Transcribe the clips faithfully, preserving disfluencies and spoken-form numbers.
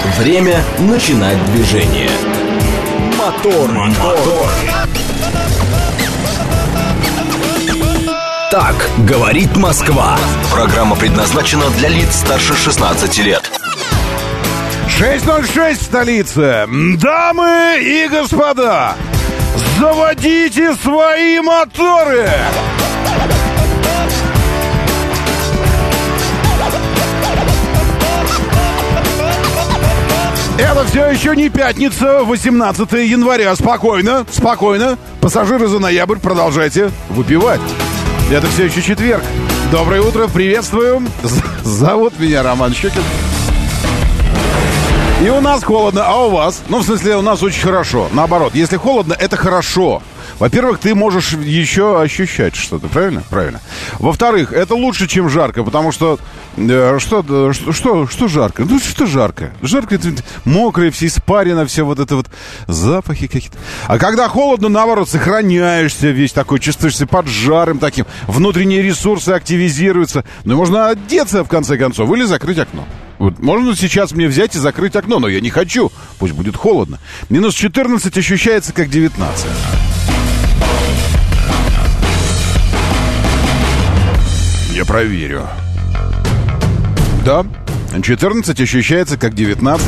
Время начинать движение. Мотор, мотор. Так говорит Москва. Программа предназначена для лиц старше шестнадцати лет. шесть ноль шесть в столице. Дамы и господа, заводите свои моторы! Это все еще не пятница, восемнадцатое января. Спокойно, спокойно. Пассажиры за ноябрь, продолжайте выпивать. Это все еще четверг. Доброе утро, приветствую. Зовут меня Роман Щукин. И у нас холодно, а у вас? Ну, в смысле, у нас очень хорошо. Наоборот, если холодно, это хорошо. Во-первых, ты можешь еще ощущать что-то, правильно? Правильно. Во-вторых, это лучше, чем жарко, потому что... Э, что, что, что, что жарко? Ну, что жарко? Жарко, это мокрое, все испарено, все вот это вот запахи какие-то. А когда холодно, наоборот, сохраняешься весь такой, чувствуешься под жаром таким, внутренние ресурсы активизируются. Ну, можно одеться, в конце концов, или закрыть окно. Вот, можно сейчас мне взять и закрыть окно, но я не хочу. Пусть будет холодно. Минус четырнадцать ощущается как девятнадцать. Я проверю. Да, четырнадцать ощущается как девятнадцать.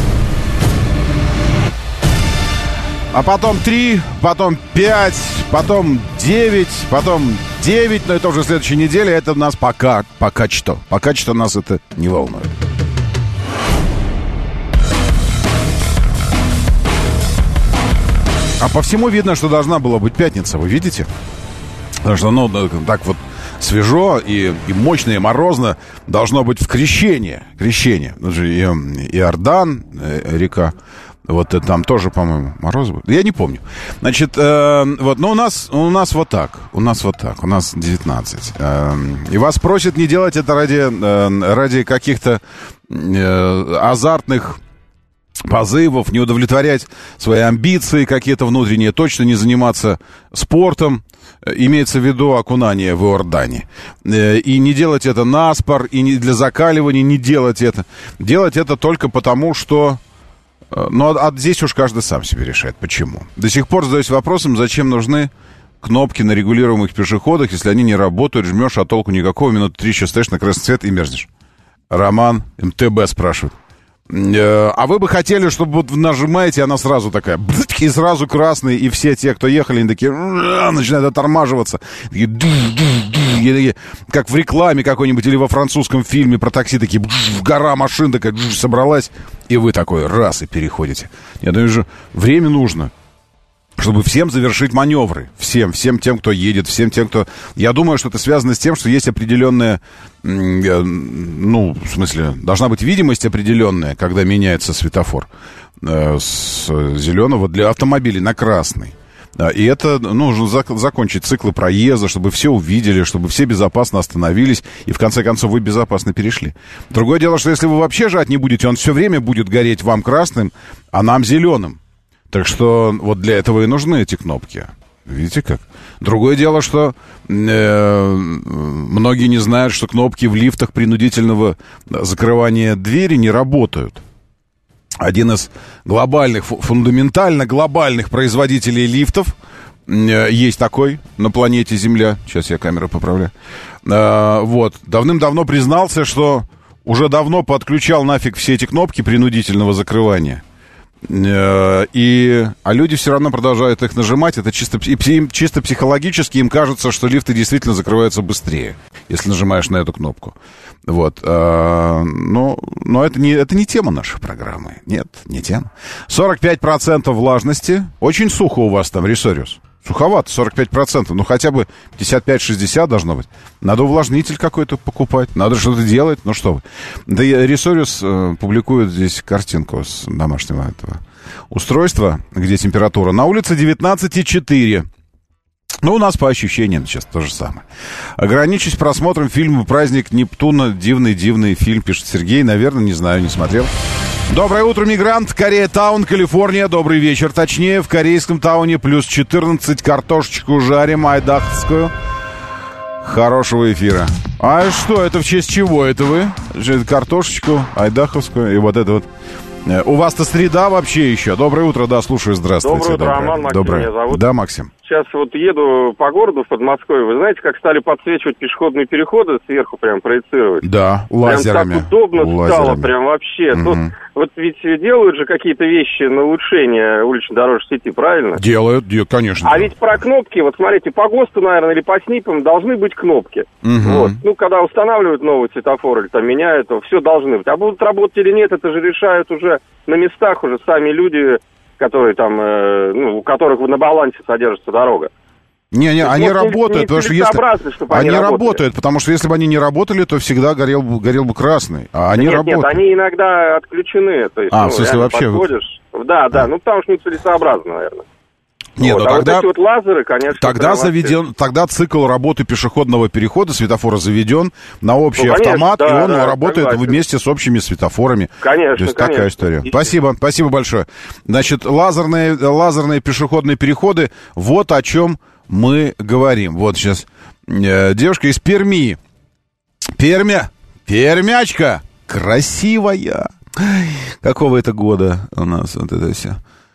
А потом три, потом пять, потом девять, потом девять. Но это уже следующей неделе. Это у нас пока, пока что. Пока что нас это не волнует. А по всему видно, что должна была быть пятница. Вы видите? Потому что, ну, так вот свежо и, и мощно, и морозно должно быть в крещение. Крещение. И, Иордан, река. Вот там тоже, по-моему, мороз будет. Я не помню. Значит, э, вот, но у нас, у нас вот так. У нас вот так. У нас девятнадцать. Э, и вас просят не делать это ради, э, ради каких-то э, азартных позывов, не удовлетворять свои амбиции какие-то внутренние, точно не заниматься спортом, имеется в виду окунание в Иордане. И не делать это наспор, и не для закаливания не делать это. Делать это только потому, что... Ну, а здесь уж каждый сам себе решает. Почему? До сих пор задаюсь вопросом, зачем нужны кнопки на регулируемых пешеходах, если они не работают, жмешь, а толку никакого, минуты три еще стоишь на красный цвет и мерзнешь. Роман эм тэ бэ спрашивает. А вы бы хотели, чтобы вот нажимаете, она сразу такая, и сразу красный, и все те, кто ехали, они такие, начинают оттормаживаться. Такие, как в рекламе какой-нибудь или во французском фильме про такси, такие, гора машин такая собралась, и вы такой, раз, и переходите. Нет, ну же время нужно, чтобы всем завершить маневры. Всем, всем тем, кто едет, всем тем, кто... Я думаю, что это связано с тем, что есть определенная... Ну, в смысле, должна быть видимость определенная, когда меняется светофор э, с зеленого для автомобилей на красный. И это нужно зак- закончить циклы проезда, чтобы все увидели, чтобы все безопасно остановились, и в конце концов вы безопасно перешли. Другое дело, что если вы вообще жать не будете, он все время будет гореть вам красным, а нам зеленым. Так что вот для этого и нужны эти кнопки. Видите как? Другое дело, что э, многие не знают, что кнопки в лифтах принудительного закрывания двери не работают. Один из глобальных, фундаментально глобальных производителей лифтов, э, есть такой на планете Земля. Сейчас я камеру поправляю. Э, вот. Давным-давно признался, что уже давно подключал нафиг все эти кнопки принудительного закрывания. И, а люди все равно продолжают их нажимать. Это чисто, и, чисто психологически им кажется, что лифты действительно закрываются быстрее, если нажимаешь на эту кнопку. Вот. А, но но это, не, это не тема нашей программы. Нет, не тема. сорок пять процентов влажности. Очень сухо у вас там, Ресориус. Суховато, сорок пять процентов. Ну, хотя бы пятьдесят пять - шестьдесят должно быть. Надо увлажнитель какой-то покупать. Надо что-то делать. Ну, что вы. Да и Ресориус э, публикует здесь картинку с домашнего этого устройства, где температура. На улице девятнадцать и четыре. Ну, у нас по ощущениям сейчас то же самое. Ограничусь просмотром фильма «Праздник Нептуна». Дивный-дивный фильм, пишет Сергей. Наверное, не знаю, не смотрел. Доброе утро, мигрант. Корея-таун, Калифорния. Добрый вечер. Точнее, в корейском тауне плюс четырнадцать. Картошечку жарим, айдаховскую. Хорошего эфира. А что, это в честь чего это вы? Картошечку, айдаховскую и вот это вот У вас-то среда вообще еще. Доброе утро, да, слушаю, здравствуйте. Доброе утро, Доброе. Роман, Максим Доброе. меня зовут. Да, Максим. Сейчас вот еду по городу в Подмосковье, вы знаете, как стали подсвечивать пешеходные переходы, сверху прям проецировать? Да, лазерами. Прям так удобно лазерами. стало, прям вообще. Угу. Тут вот ведь делают же какие-то вещи на улучшение улично-дорожной сети, правильно? Делают, де- конечно. А ведь про кнопки, вот смотрите, по ГОСТу, наверное, или по СНИПам должны быть кнопки. Угу. Вот. Ну, когда устанавливают новый светофор или там меняют, то все должны быть. А будут работать или нет, это же решают уже на местах уже сами люди, которые там, э, ну, у которых на балансе содержится дорога. Не-не, они вот работают, потому что если... чтобы они, они работали. работают, потому что если бы они не работали, то всегда горел, бы- горел бы красный. А они нет, работают. Нет, они иногда отключены. То есть, А, ну, в смысле вообще... подходишь. Да, да, ну потому что нецелесообразно, наверное. Нет, вот. ну А тогда... вот эти вот лазеры, конечно... Тогда заведен, тогда цикл работы пешеходного перехода, светофора заведен на общий Ну, конечно, автомат, да, и он да, работает согласен. вместе с общими светофорами. Конечно, То есть конечно. такая история. И- Спасибо, спасибо большое. Значит, лазерные, лазерные пешеходные переходы, вот о чем мы говорим. Вот сейчас э, девушка из Перми. Пермя, Пермячка, красивая. Ай, какого это года у нас вот это все?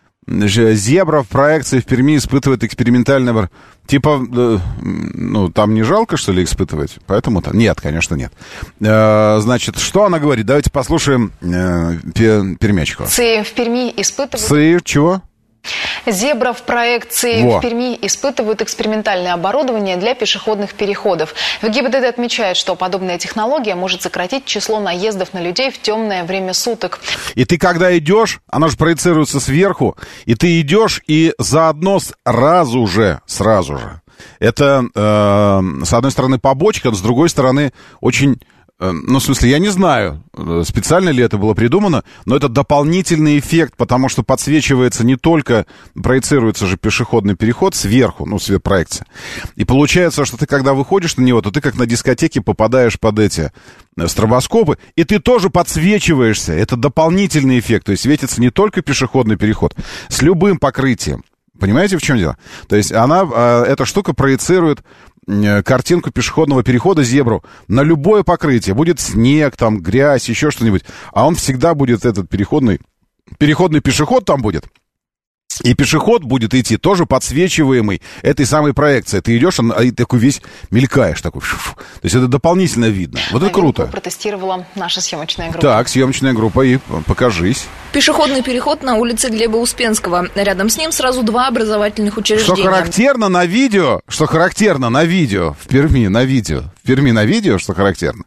Зебра в проекции в Перми испытывает экспериментальный... вар- Типа, э, ну, там не жалко, что ли, испытывать? Поэтому там... Нет, конечно, нет. Э, значит, что она говорит? Давайте послушаем э, пе- Пермячку. Цы в Перми испытывают... Цы, чего? Зебра в проекции Во. в Перми испытывают экспериментальное оборудование для пешеходных переходов. В ГИБДД отмечают, что подобная технология может сократить число наездов на людей в темное время суток. И ты когда идешь, оно же проецируется сверху, и ты идешь, и заодно сразу же, сразу же. Это, э, с одной стороны, побочка, с другой стороны, очень... Ну, в смысле, я не знаю, специально ли это было придумано, но это дополнительный эффект, потому что подсвечивается не только, проецируется же пешеходный переход сверху, ну, свет проекция. И получается, что ты, когда выходишь на него, то ты как на дискотеке попадаешь под эти стробоскопы, и ты тоже подсвечиваешься. Это дополнительный эффект, то есть светится не только пешеходный переход, с любым покрытием. Понимаете, в чем дело? То есть она, эта штука проецирует картинку пешеходного перехода, зебру, на любое покрытие. Будет снег, там, грязь, еще что-нибудь. А он всегда будет, этот переходный, переходный пешеход там будет. И пешеход будет идти тоже подсвечиваемый этой самой проекцией. Ты идешь, а и такой весь мелькаешь. Такой, то есть это дополнительно видно. Вот это круто. Протестировала наша съемочная группа. Так, съемочная группа, и покажись. Пешеходный переход на улице Глеба Успенского. Рядом с ним сразу два образовательных учреждения. Что характерно на видео, что характерно на видео, в Перми на видео, в Перми на видео, что характерно,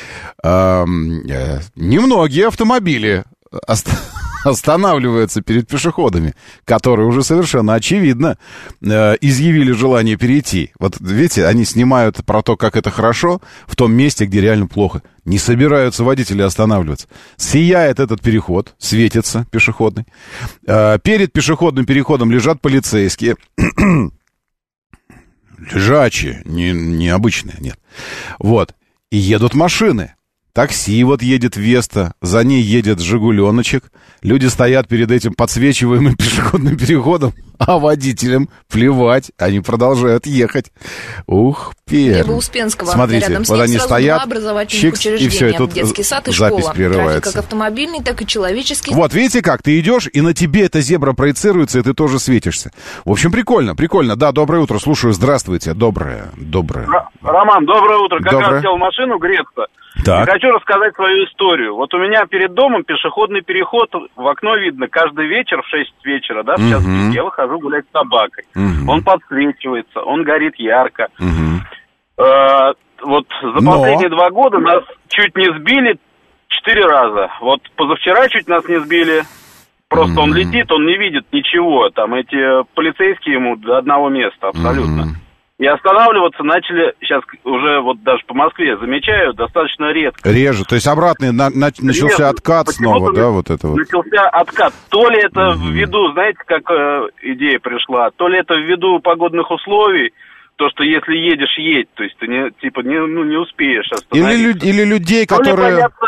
эм, э, немногие автомобили ост- останавливаются перед пешеходами, которые уже совершенно очевидно э, изъявили желание перейти. Вот видите, они снимают про то, как это хорошо, в том месте, где реально плохо. Не собираются водители останавливаться. Сияет этот переход, светится пешеходный. Э, перед пешеходным переходом лежат полицейские. Лежачие, не, не обычные, нет. Вот. И едут машины. Такси вот едет Веста, за ней едет Жигуленочек. Люди стоят перед этим подсвечиваемым пешеходным переходом, а водителям плевать, они продолжают ехать. Ух, Пермь. Глеба Успенского. Смотрите, рядом с вот ним они сразу стоят, два образовательных чикс, учреждения. и все, и тут детский сад и запись школа. прерывается. Трафик как автомобильный, так и человеческий. Вот, видите как, ты идешь, и на тебе эта зебра проецируется, и ты тоже светишься. В общем, прикольно, прикольно. Да, доброе утро, слушаю, здравствуйте. Доброе, доброе. Р- Роман, доброе утро. Как Доброе. раз сел в машину греться. Так. И хочу рассказать свою историю. Вот у меня перед домом пешеходный переход, в окно видно каждый вечер в шесть вечера, да, в час Мгм. пик, я выхожу гулять с собакой. Мгм. Он подсвечивается, он горит ярко. Мгм. Э, вот за Но- последние два года нас чуть не сбили четыре раза. Вот позавчера чуть нас не сбили. Просто он Мгм. летит, он не видит ничего. Там эти полицейские ему до одного места абсолютно. Мгм. И останавливаться начали, сейчас уже вот даже по Москве замечаю, достаточно редко. Реже, то есть обратный, на- на- начался Реже. откат Почему-то снова, да, вот это вот. Начался откат. То ли это Мгм. ввиду, знаете, как э, идея пришла, то ли это ввиду погодных условий. То, что если едешь, едь, то есть ты не, типа, не, ну, не успеешь остановиться. Или, лю- или людей, ну, которые... Понятно,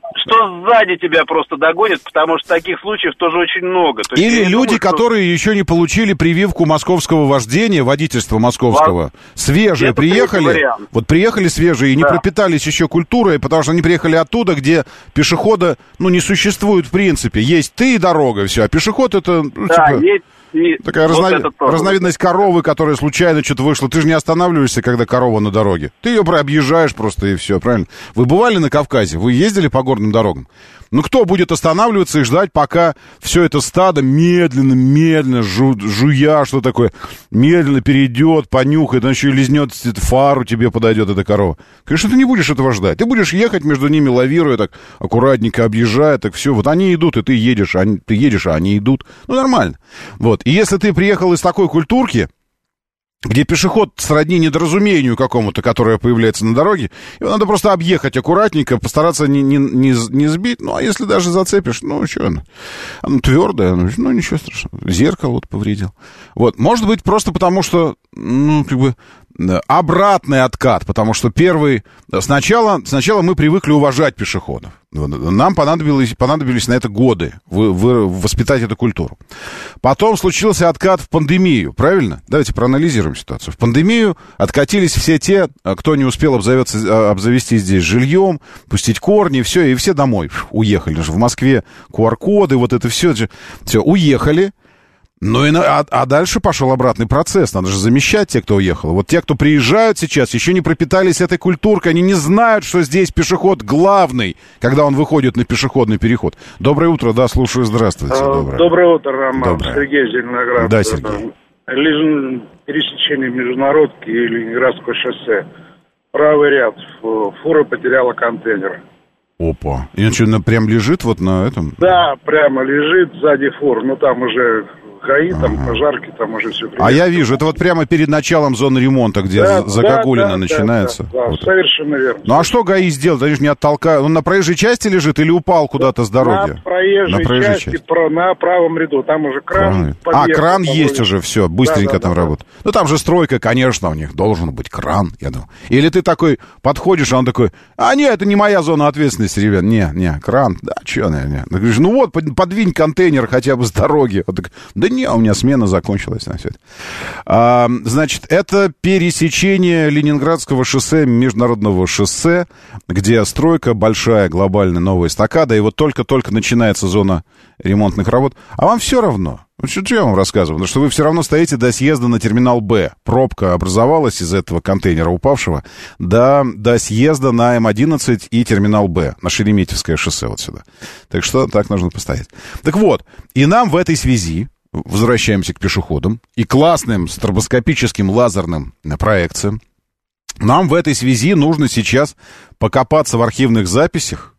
что сзади тебя просто догонят, потому что таких случаев тоже очень много. То Или люди, думаю, что... которые еще не получили прививку московского вождения, водительства московского. Во... Свежие Это приехали, вот приехали свежие и не да. пропитались еще культурой, потому что они приехали оттуда, где пешехода, ну, не существует в принципе. Есть ты и дорога, все, а пешеход это... Ну, да, типа... есть. И такая вот разновид... разновидность коровы, которая случайно что-то вышла. Ты же не останавливаешься, когда корова на дороге. Ты ее объезжаешь просто и все, правильно? Вы бывали на Кавказе? Вы ездили по горным дорогам? Ну, кто будет останавливаться и ждать, пока все это стадо медленно, медленно, жу... жуя, что такое, медленно перейдет, понюхает, он еще и лизнет фару, тебе подойдет эта корова. Конечно, ты не будешь этого ждать. Ты будешь ехать между ними, лавируя так, аккуратненько объезжая, так все. Вот они идут, и ты едешь, они... ты едешь, а они идут. Ну, нормально. Вот. И если ты приехал из такой культурки, где пешеход сродни недоразумению какому-то, которое появляется на дороге, его надо просто объехать аккуратненько, постараться не, не, не, не сбить. Ну, а если даже зацепишь, ну, что оно? Оно твердое, ну, ну, ничего страшного. Зеркало вот повредил. Вот. Может быть, просто потому что, ну, как бы, обратный откат, потому что первый... Сначала, сначала мы привыкли уважать пешеходов. Нам понадобились, понадобились на это годы вы, вы, воспитать эту культуру. Потом случился откат в пандемию, правильно? Давайте проанализируем ситуацию. В пандемию откатились все те, кто не успел обзавести, обзавестись здесь жильем, пустить корни, все, и все домой уехали. В Москве ку ар-коды, вот это все, все, уехали. Ну и на, а, а дальше пошел обратный процесс. Надо же замещать тех, кто уехал. Вот те, кто приезжают сейчас, еще не пропитались этой культуркой. Они не знают, что здесь пешеход главный, когда он выходит на пешеходный переход. Доброе утро, да, слушаю, здравствуйте. Доброе, Доброе утро, Роман. Доброе. Сергей Зеленоград. Да, Сергей. Лежит пересечение Международки и Ленинградского шоссе. Правый ряд. Фура потеряла контейнер. Опа. И он что, прям лежит вот на этом? Да, прямо лежит сзади фур. Ну, там уже... ГАИ, там, ага. пожарки, там уже все приехало. А я вижу, это вот прямо перед началом зоны ремонта, где да, Загогулина да, начинается. Да, да, вот. Совершенно верно. Ну а что ГАИ сделал? Они же не оттолкают. Он на проезжей части лежит или упал куда-то с дороги? На проезжей, на проезжей части, части. Про, на правом ряду. Там уже кран. А, кран есть уже, все, быстренько да, да, там да, работает. Да. Ну там же стройка, конечно, у них должен быть кран, я думаю. Или ты такой подходишь, а он такой, а нет, это не моя зона ответственности, ребят. Не, не, кран, да, че, не, не. Ты говоришь, ну вот, подвинь контейнер хотя бы с дороги. Вот так, да не, у меня смена закончилась на все это. А, значит, это пересечение Ленинградского шоссе, международного шоссе, где стройка большая, глобальная, новая эстакада, и вот только-только начинается зона ремонтных работ. А вам все равно. Вот что я вам рассказываю? Потому что вы все равно стоите до съезда на терминал Б. Пробка образовалась из этого контейнера упавшего до, до съезда на Эм одиннадцать и терминал Б, на Шереметьевское шоссе вот сюда. Так что так нужно постоять. Так вот, и нам в этой связи, возвращаемся к пешеходам, и классным стробоскопическим лазерным проекциям, нам в этой связи нужно сейчас покопаться в архивных записях.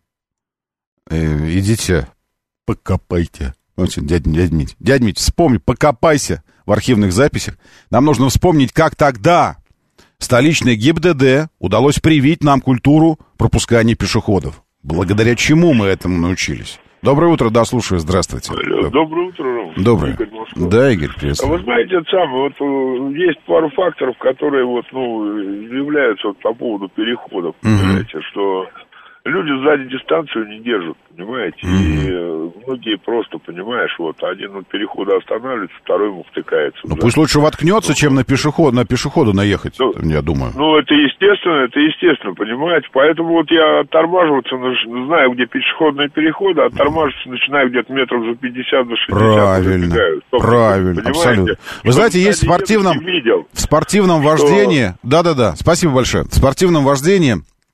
Э, идите, покопайте. Дядя, дядя Мить, дядя Мить, вспомни, покопайся в архивных записях. Нам нужно вспомнить, как тогда столичной ГИБДД удалось привить нам культуру пропускания пешеходов. Благодаря чему мы этому научились. Доброе утро, да, слушаю, здравствуйте. Алло, доброе утро, Ром. Доброе. Игорь, да, Игорь, приветствую. А вы знаете, это самое, вот есть пару факторов, которые вот, ну, являются вот по поводу переходов, угу. понимаете, что люди сзади дистанцию не держат, понимаете, mm-hmm. и многие просто, понимаешь, вот, один от перехода останавливается, второй ему втыкается. Ну, пусть лучше воткнется, ну, чем на, пешеход, на пешеходу наехать, ну, я думаю. Ну, это естественно, это естественно, понимаете, поэтому вот я оттормаживаться, знаю, где пешеходные переходы, оттормаживаться начинаю где-то метров за пятьдесят, за шестьдесят. Правильно, правильно, абсолютно. Вы знаете, есть в спортивном, в спортивном что... вождении, да-да-да, спасибо большое, в спортивном вождении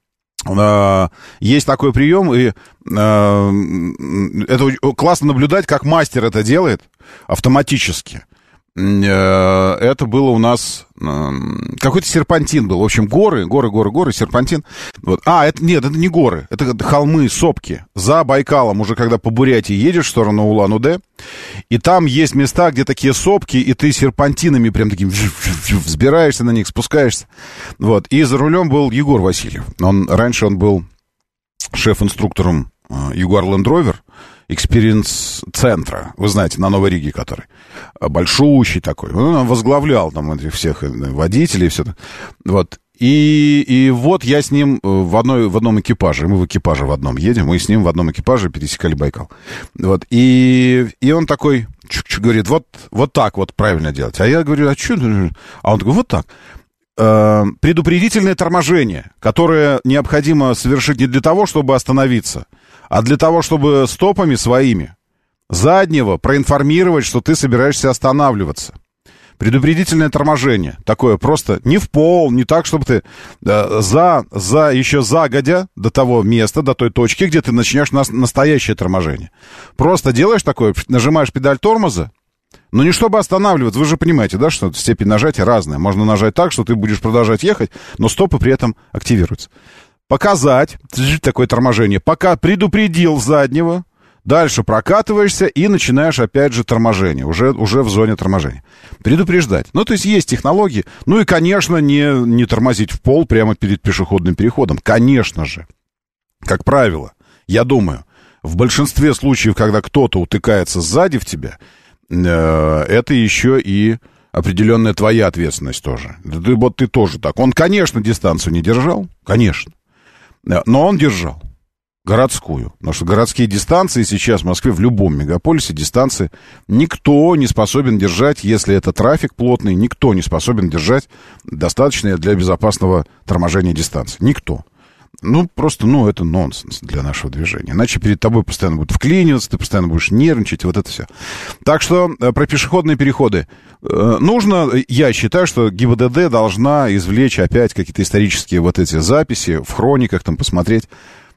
есть такой прием, и э, это классно наблюдать, как мастер это делает автоматически. Э, это было у нас... Э, какой-то серпантин был. В общем, горы, горы, горы, горы, серпантин. Вот. А, это нет, это не горы. Это холмы, сопки. За Байкалом, уже когда по Бурятии едешь в сторону Улан-Удэ, и там есть места, где такие сопки, и ты серпантинами прям таким взбираешься на них, спускаешься. Вот. И за рулем был Егор Васильев. Он, раньше он был шеф-инструктором Jaguar Land Rover. экспириенс-центра, вы знаете, на Новой Риге, который большущий такой. Он возглавлял там этих всех водителей и все. Вот. И, и вот я с ним в, одной, в одном экипаже, мы в экипаже в одном едем, мы с ним в одном экипаже пересекали Байкал. Вот. И, и он такой говорит, вот, вот так вот правильно делать. А я говорю, а что? А он такой, вот так. Предупредительное торможение, которое необходимо совершить не для того, чтобы остановиться, а для того, чтобы стопами своими заднего проинформировать, что ты собираешься останавливаться. Предупредительное торможение. Такое просто не в пол, не так, чтобы ты э, за, за, еще загодя до того места, до той точки, где ты начнешь на, настоящее торможение. Просто делаешь такое, нажимаешь педаль тормоза, но не чтобы останавливаться. Вы же понимаете, да, что степень нажатия разная. Можно нажать так, что ты будешь продолжать ехать, но стопы при этом активируются. Показать такое торможение. Пока предупредил заднего, дальше прокатываешься и начинаешь опять же торможение, уже, уже в зоне торможения. Предупреждать. Ну, то есть есть технологии. Ну и, конечно, не, не тормозить в пол прямо перед пешеходным переходом. Конечно же. Как правило, я думаю, в большинстве случаев, когда кто-то утыкается сзади в тебя, э, это еще и определенная твоя ответственность тоже. Ты, вот ты тоже так. Он, конечно, дистанцию не держал, конечно, но он держал. Городскую. Потому что городские дистанции сейчас в Москве, в любом мегаполисе, дистанции никто не способен держать, если это трафик плотный, никто не способен держать достаточные для безопасного торможения дистанции. Никто. Ну, просто, ну, это нонсенс для нашего движения. Иначе перед тобой постоянно будут вклиниваться, ты постоянно будешь нервничать, вот это все. Так что про пешеходные переходы. Нужно, я считаю, что ГИБДД должна извлечь опять какие-то исторические вот эти записи, в хрониках там посмотреть,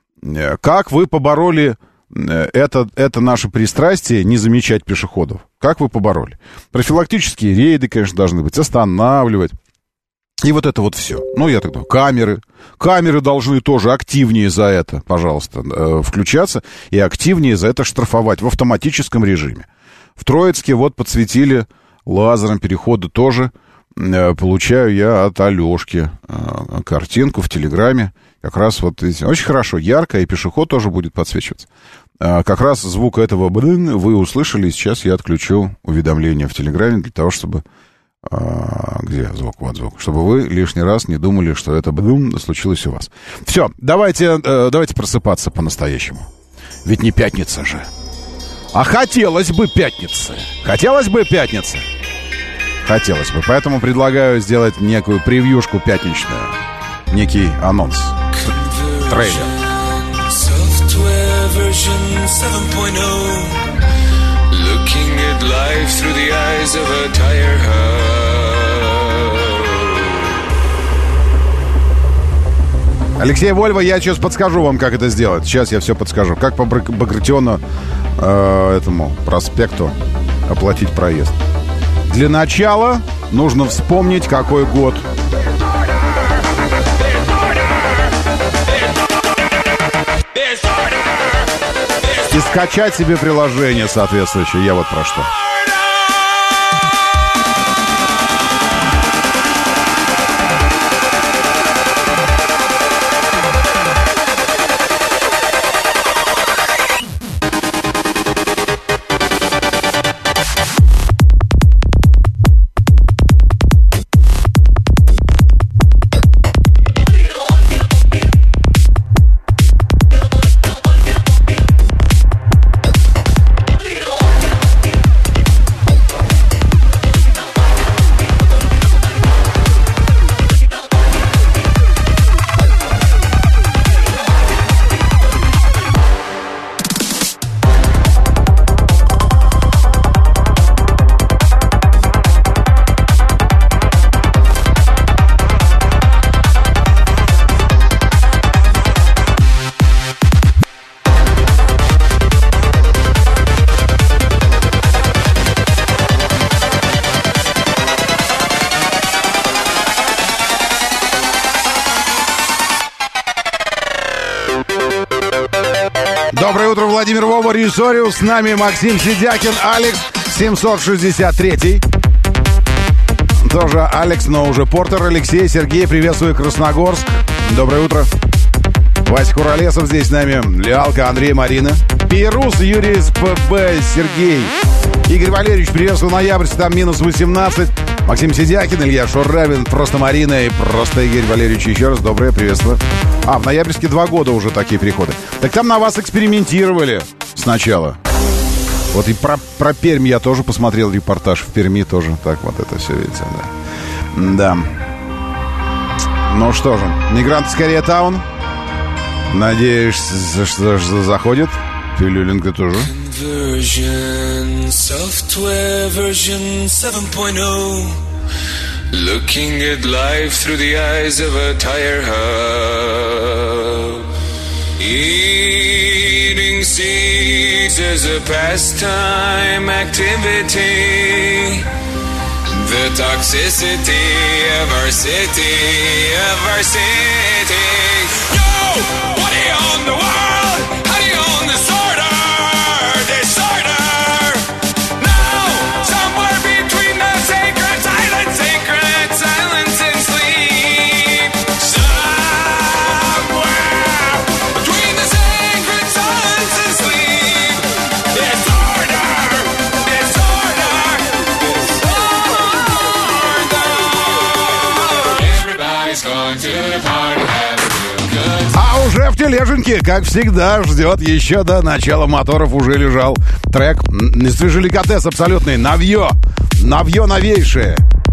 как вы побороли это, это наше пристрастие не замечать пешеходов? Как вы побороли? Профилактические рейды, конечно, должны быть, останавливать. И вот это вот все. Ну, я так думаю, камеры. Камеры должны тоже активнее за это, пожалуйста, включаться и активнее за это штрафовать в автоматическом режиме. В Троицке вот подсветили лазером переходы тоже. Получаю я от Алешки картинку в Телеграме. Как раз вот очень хорошо, ярко, и пешеход тоже будет подсвечиваться. Как раз звук этого вы услышали, сейчас я отключу уведомления в Телеграме для того, чтобы... Где звук? Вот звук. Чтобы вы лишний раз не думали, что это случилось у вас. Все, давайте, давайте просыпаться по-настоящему. Ведь не пятница же. А хотелось бы пятницы. Хотелось бы пятницы. Хотелось бы. Поэтому предлагаю сделать некую превьюшку пятничную. Некий анонс. Трейлер. Алексей Вольво, я сейчас подскажу вам, как это сделать. Сейчас я все подскажу. Как по Багратиону э, этому проспекту оплатить проезд. Для начала нужно вспомнить, какой год. И скачать себе приложение соответствующее. Я вот про что. Доброе утро, Владимир Вова, Рисориус. С нами Максим Сидякин, Алекс семьсот шестьдесят три. Тоже Алекс, но уже Портер. Алексей, Сергей, приветствую Красногорск. Доброе утро. Вася Куролесов здесь с нами. Лялка, Андрей, Марина. Пирус, Юрий СПБ, Сергей. Игорь Валерьевич, приветствую, Ноябрьск, там минус восемнадцать. Максим Сидякин, Илья Шуравин, просто Марина и просто Игорь Валерьевич. Еще раз доброе приветствие. А, в Ноябрьске два года уже такие переходы. Так там на вас экспериментировали сначала. Вот и про, про Пермь я тоже посмотрел репортаж. В Перми тоже так вот это все, видите, да. Да. Ну что же, мигранты скорее таун. Надеюсь, что заходит. Пилюленко тоже. Version, software version seven point oh. Looking at life through the eyes of a tire hub. Eating seeds as a pastime activity. The toxicity of our city, of our city. Yo, what do you own the world? How do you own this order? Disorder. Now, somewhere between the sacred silence, sacred silence and sleep. Somewhere between the sacred silence and sleep. Disorder. Disorder. Disorder. Everybody's going to the party, have a real good time. А уже в тележеньке, как всегда, ждет еще до начала моторов уже лежал трек. Свежеликотес абсолютный. Навье. Навье новейшее.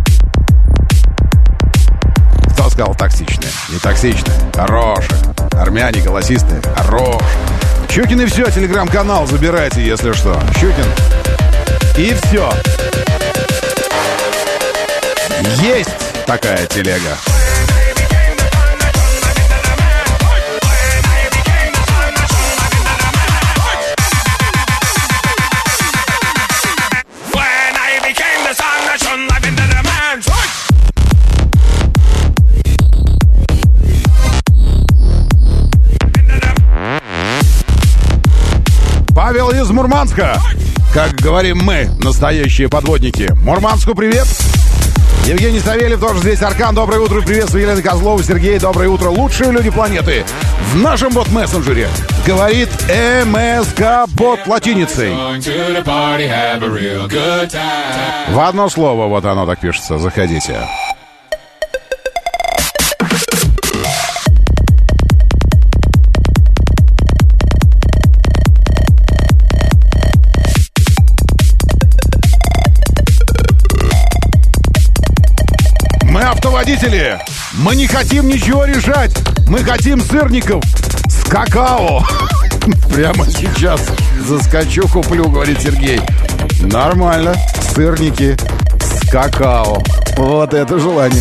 Кто сказал токсичное? Не токсичное. Хорошее. Армяне голосистые. Хорошее. Щукин и все. Телеграм-канал забирайте, если что. Щукин. И все. Есть такая телега. Павел из Мурманска. Как говорим мы, настоящие подводники. Мурманску привет. Евгений Савельев тоже здесь. Аркан, доброе утро. Приветствую Елена Козлова. Сергей, доброе утро. Лучшие люди планеты. В нашем бот-мессенджере говорит МСК-бот латиницей. В одно слово вот оно так пишется. Заходите. Автоводители, мы не хотим ничего решать. Мы хотим сырников с какао. Прямо сейчас заскочу, куплю, говорит Сергей. Нормально. Сырники с какао. Вот это желание.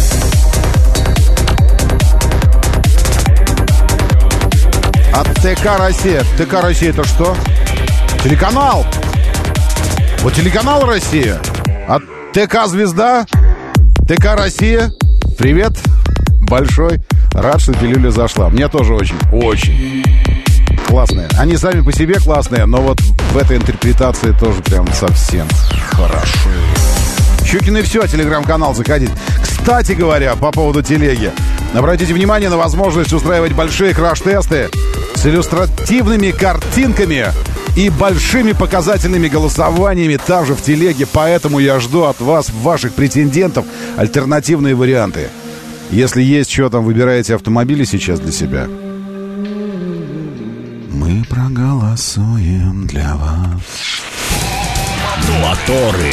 От ТК Россия. ТК Россия это что? Телеканал. Вот телеканал Россия. От ТК Звезда. ТК Россия, привет, большой, рад, что пилюля зашла. Мне тоже очень, очень классная. Они сами по себе классные, но вот в этой интерпретации тоже прям совсем хорошо. Щукин и все, телеграм-канал, заходите. Кстати говоря, по поводу телеги. Обратите внимание на возможность устраивать большие краш-тесты с иллюстративными картинками и большими показательными голосованиями там же в телеге. Поэтому я жду от вас, ваших претендентов, альтернативные варианты. Если есть что там, выбираете автомобили сейчас для себя. Мы проголосуем для вас. Моторы.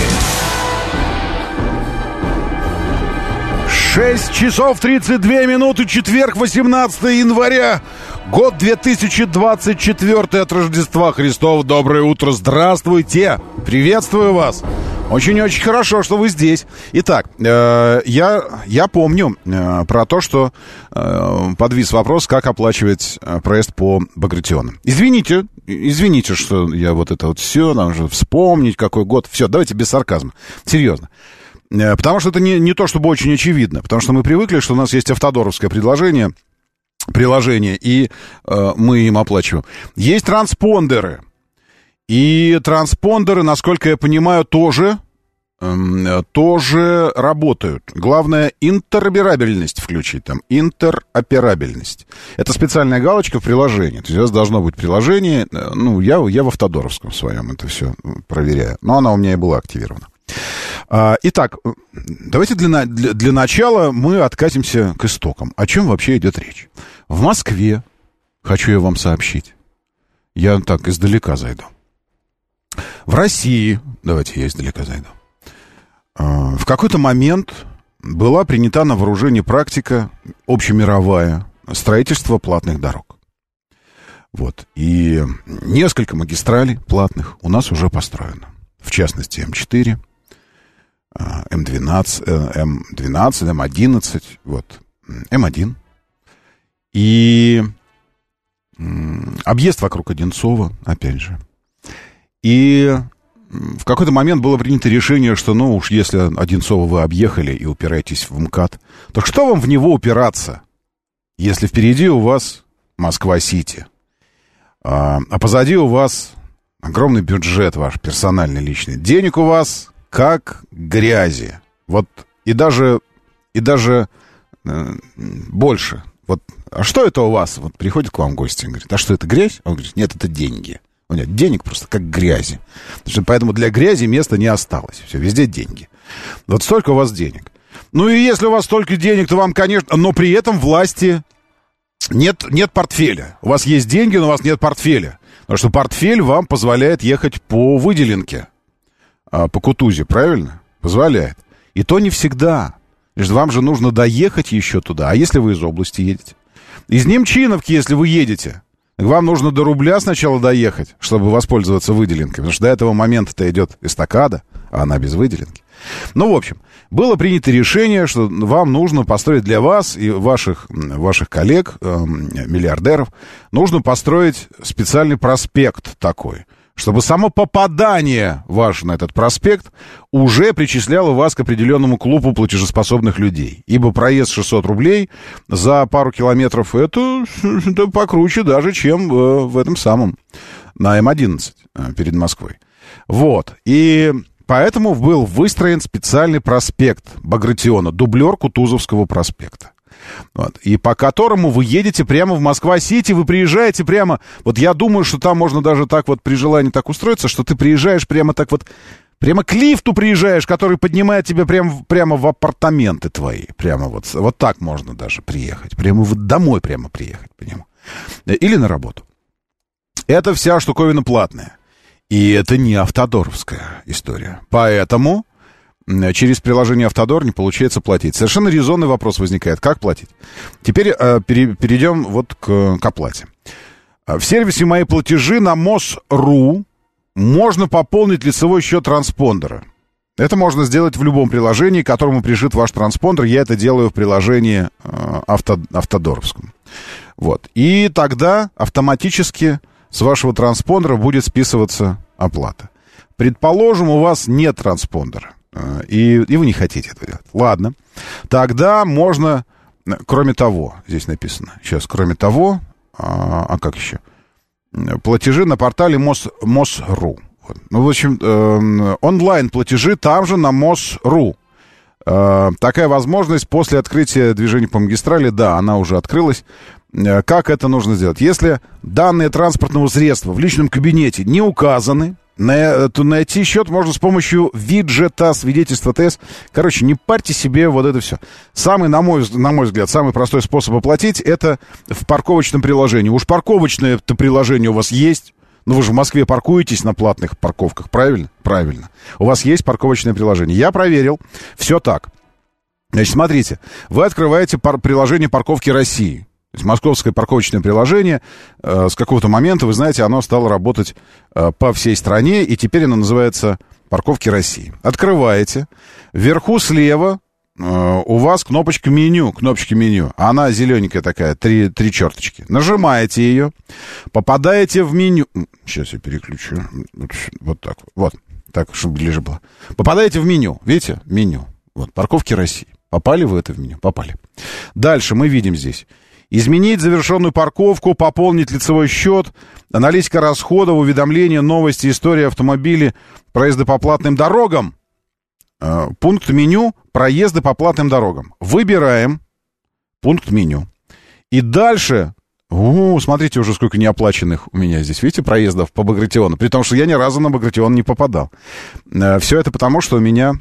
шесть часов тридцать две минуты, четверг, восемнадцатое января. Год две тысячи двадцать четвёртый от Рождества Христова. Доброе утро, здравствуйте. Приветствую вас. Очень-очень хорошо, что вы здесь. Итак, э, я, я помню э, про то, что э, подвис вопрос, как оплачивать э, проезд по Багратиону. Извините, извините, что я вот это вот все, нам же вспомнить, какой год. Все, давайте без сарказма. Серьезно. Э, потому что это не, не то, чтобы очень очевидно. Потому что мы привыкли, что у нас есть автодоровское предложение, приложение, и э, мы им оплачиваем. Есть транспондеры. И транспондеры, насколько я понимаю, тоже э, тоже работают. Главное, интероперабельность включить там. Интероперабельность. Это специальная галочка в приложении. То есть у вас должно быть приложение. Ну, я, я в Автодоровском своем это все проверяю. Но она у меня и была активирована. Итак, давайте для, для, для начала мы откатимся к истокам. О чем вообще идет речь? В Москве, хочу я вам сообщить, я так издалека зайду. В России, давайте я издалека зайду, в какой-то момент была принята на вооружение практика общемировая строительства платных дорог. Вот. И несколько магистралей платных у нас уже построено. В частности, эм четыре, эм двенадцать, эм двенадцать, эм одиннадцать, вот, эм один. И объезд вокруг Одинцова, опять же. И в какой-то момент было принято решение, что, ну уж если Одинцово вы объехали и упираетесь в МКАД, то что вам в него упираться, если впереди у вас Москва-Сити, а, а позади у вас огромный бюджет ваш, персональный, личный. Денег у вас как грязи. Вот и даже, и даже э, больше. Вот, а что это у вас? Вот приходит к вам гости и говорит, а что это, грязь? Он говорит, нет, это деньги. Нет, денег просто как грязи. Поэтому для грязи места не осталось. Все, везде деньги. Вот столько у вас денег. Ну и если у вас столько денег, то вам, конечно... Но при этом власти нет, нет портфеля. У вас есть деньги, но у вас нет портфеля. Потому что портфель вам позволяет ехать по выделенке. По Кутузе, правильно? Позволяет. И то не всегда. Вам же нужно доехать еще туда. А если вы из области едете? Из Немчиновки, если вы едете... Вам нужно до рубля сначала доехать, чтобы воспользоваться выделенкой. Потому что до этого момента-то идет эстакада, а она без выделенки. Ну, в общем, было принято решение, что вам нужно построить для вас и ваших, ваших коллег, э, миллиардеров, нужно построить специальный проспект такой, чтобы само попадание ваше на этот проспект уже причисляло вас к определенному клубу платежеспособных людей. Ибо проезд шестьсот рублей за пару километров это, это покруче даже, чем э, в этом самом, на эм одиннадцать э, перед Москвой. Вот. И поэтому был выстроен специальный проспект Багратиона, дублер Кутузовского проспекта. Вот. И по которому вы едете прямо в Москва-Сити, вы приезжаете прямо... Вот я думаю, что там можно даже так вот при желании так устроиться, что ты приезжаешь прямо так вот... Прямо к лифту приезжаешь, который поднимает тебя прямо, прямо в апартаменты твои. Прямо вот, вот так можно даже приехать. Прямо вот домой прямо приехать по нему. Или на работу. Это вся штуковина платная. И это не автодоровская история. Поэтому... Через приложение «Автодор» не получается платить. Совершенно резонный вопрос возникает. Как платить? Теперь э, пере, перейдем вот к, к оплате. В сервисе «Мои платежи» на мос точка ру можно пополнить лицевой счет транспондера. Это можно сделать в любом приложении, к которому пришит ваш транспондер. Я это делаю в приложении э, авто, «Автодоровском». Вот. И тогда автоматически с вашего транспондера будет списываться оплата. Предположим, у вас нет транспондера. И, и вы не хотите это делать. Ладно. Тогда можно, кроме того, здесь написано, сейчас, кроме того, а, а как еще? Платежи на портале мос точка ру. Вот. Ну, в общем, э, онлайн-платежи там же на мос точка ру. Э, такая возможность после открытия движения по магистрали, да, она уже открылась. Э, как это нужно сделать? Если данные транспортного средства в личном кабинете не указаны, На, то найти счет можно с помощью виджета свидетельства ТС. Короче, не парьте себе вот это все. Самый, на мой, на мой взгляд, самый простой способ оплатить — это в парковочном приложении. Уж парковочное-то приложение у вас есть. Ну, вы же в Москве паркуетесь на платных парковках, правильно? Правильно. У вас есть парковочное приложение. Я проверил. Все так. Значит, смотрите. Вы открываете пар- приложение «Парковки России». То есть московское парковочное приложение э, с какого-то момента, вы знаете, оно стало работать э, по всей стране, и теперь оно называется «Парковки России». Открываете, вверху слева э, у вас кнопочка меню, кнопочка меню, она зелененькая такая, три, три черточки. Нажимаете ее, попадаете в меню. Сейчас я переключу. Вот, вот так вот. Вот, так, чтобы ближе было. Попадаете в меню, видите, меню. Вот, «Парковки России». Попали в это в меню? Попали. Дальше мы видим здесь: изменить завершенную парковку, пополнить лицевой счет, аналитика расходов, уведомления, новости, история автомобилей, проезды по платным дорогам. Пункт меню «Проезды по платным дорогам». Выбираем пункт меню. И дальше... О, смотрите, уже сколько неоплаченных у меня здесь, видите, проездов по Багратиону. При том, что я ни разу на Багратион не попадал. Все это потому, что у меня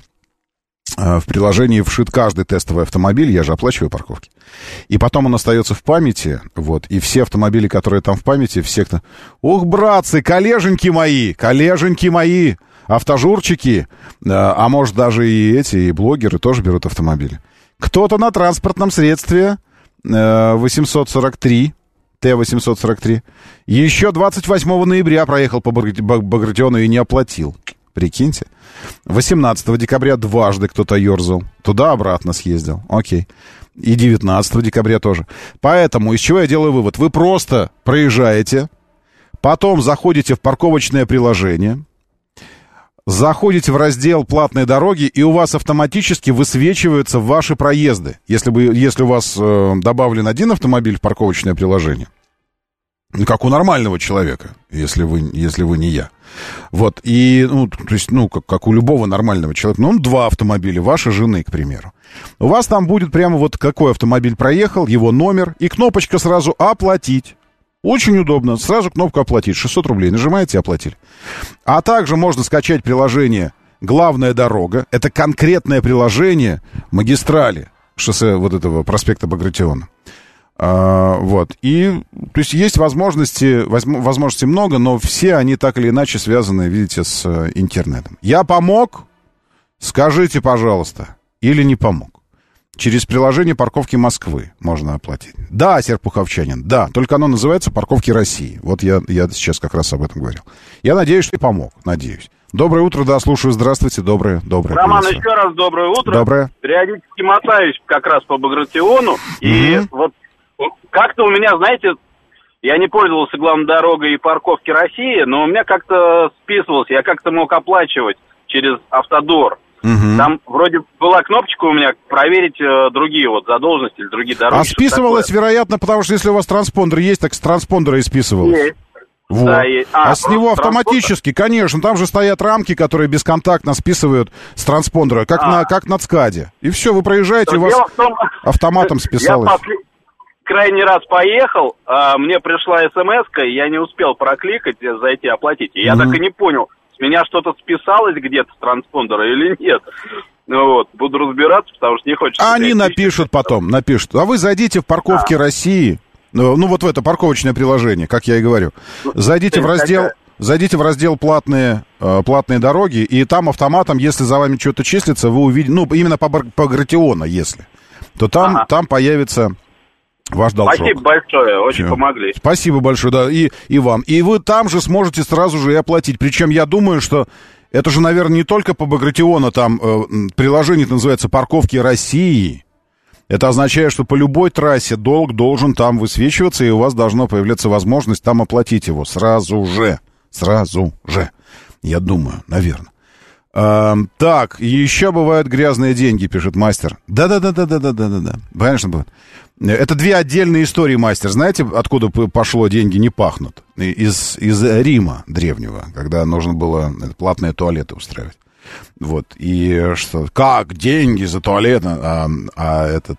в приложении вшит каждый тестовый автомобиль, я же оплачиваю парковки. И потом он остается в памяти, вот, и все автомобили, которые там в памяти, все кто... Ух, братцы, коллеженьки мои, коллеженьки мои, автожурчики, а может даже и эти, и блогеры тоже берут автомобили. Кто-то на транспортном средстве восемьсот сорок три, Т восемьсот сорок три, еще двадцать восьмого ноября проехал по Багратиону и не оплатил. Прикиньте. восемнадцатого декабря дважды кто-то ерзал. Туда-обратно съездил. Окей. И девятнадцатого декабря тоже. Поэтому из чего я делаю вывод? Вы просто проезжаете, потом заходите в парковочное приложение, заходите в раздел «Платные дороги», и у вас автоматически высвечиваются ваши проезды. Если, бы, если у вас э, добавлен один автомобиль в парковочное приложение, ну, как у нормального человека, если вы, если вы не я. Вот, и, ну, то есть, ну, как, как у любого нормального человека, ну, два автомобиля, вашей жены, к примеру. У вас там будет прямо вот какой автомобиль проехал, его номер, и кнопочка сразу «Оплатить». Очень удобно. Сразу кнопку «Оплатить». шестьсот рублей. Нажимаете и оплатили. А также можно скачать приложение «Главная дорога». Это конкретное приложение магистрали шоссе вот этого проспекта Багратиона. А, вот. И, то есть, есть возможности, возможностей много, но все они так или иначе связаны, видите, с интернетом. Я помог? Скажите, пожалуйста. Или не помог? Через приложение «Парковки Москвы» можно оплатить. Да, Серпуховчанин, да, только оно называется «Парковки России». Вот я, я сейчас как раз об этом говорил. Я надеюсь, что я помог, надеюсь. Доброе утро, да, слушаю, здравствуйте, доброе, доброе. Роман, еще раз доброе утро. Доброе. Периодически мотаюсь как раз по Багратиону, и mm-hmm. вот как-то у меня, знаете, я не пользовался главной дорогой и «Парковки России», но у меня как-то списывался, я как-то мог оплачивать через «Автодор». Угу. Там вроде была кнопочка у меня проверить э, другие вот задолженности или другие дороги. А списывалось, вероятно, потому что если у вас транспондер есть, так с транспондера и списывалось. Есть. Вот. Да, есть. А, а с него автоматически, конечно, там же стоят рамки, которые бесконтактно списывают с транспондера, как, а. на, как на ЦКАДе. И все, вы проезжаете, у вас том, автоматом списалось. Я после... крайний раз поехал, а, мне пришла смс-ка, и я не успел прокликать, зайти оплатить. И я угу. так и не понял, с меня что-то списалось где-то с транспондера или нет. Ну вот, буду разбираться, потому что не хочется... А они напишут потом, напишут. А вы зайдите в «Парковки а. России», ну, ну вот в это парковочное приложение, как я и говорю. Зайдите в раздел... Зайдите в раздел «Платные, э, платные дороги», и там автоматом, если за вами что-то числится, вы увидите, ну, именно по, по Багратиону, если, то там, ага. там появится... Ваш должок. Спасибо большое, очень Все. помогли. Спасибо большое, да, и, и вам. И вы там же сможете сразу же и оплатить. Причем я думаю, что это же, наверное, не только по Багратиону, там э, приложение называется «Парковки России». Это означает, что по любой трассе долг должен там высвечиваться, и у вас должна появляться возможность там оплатить его сразу же. Сразу же. Я думаю, наверное. А, так, еще бывают грязные деньги, пишет мастер. Да-да-да-да-да-да-да-да. Конечно, бывает. Это две отдельные истории, мастер. Знаете, откуда пошло «деньги не пахнут»? Из, из Рима древнего, когда нужно было платные туалеты устраивать. Вот. И что, как деньги за туалет? А, а этот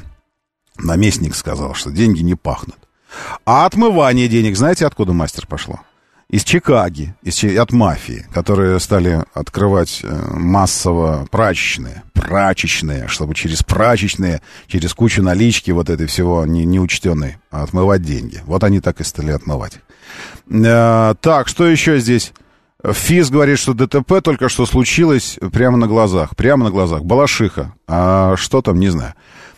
наместник сказал, что деньги не пахнут. А отмывание денег, знаете, откуда, мастер, пошло? Из Чикаги, из, от мафии, которые стали открывать массово прачечные, прачечные, чтобы через прачечные, через кучу налички вот этой всего не, неучтенной отмывать деньги. Вот они так и стали отмывать. А, так, что еще здесь? ФИС говорит, что ДТП только что случилось прямо на глазах. Прямо на глазах. Балашиха. А что там, не знаю.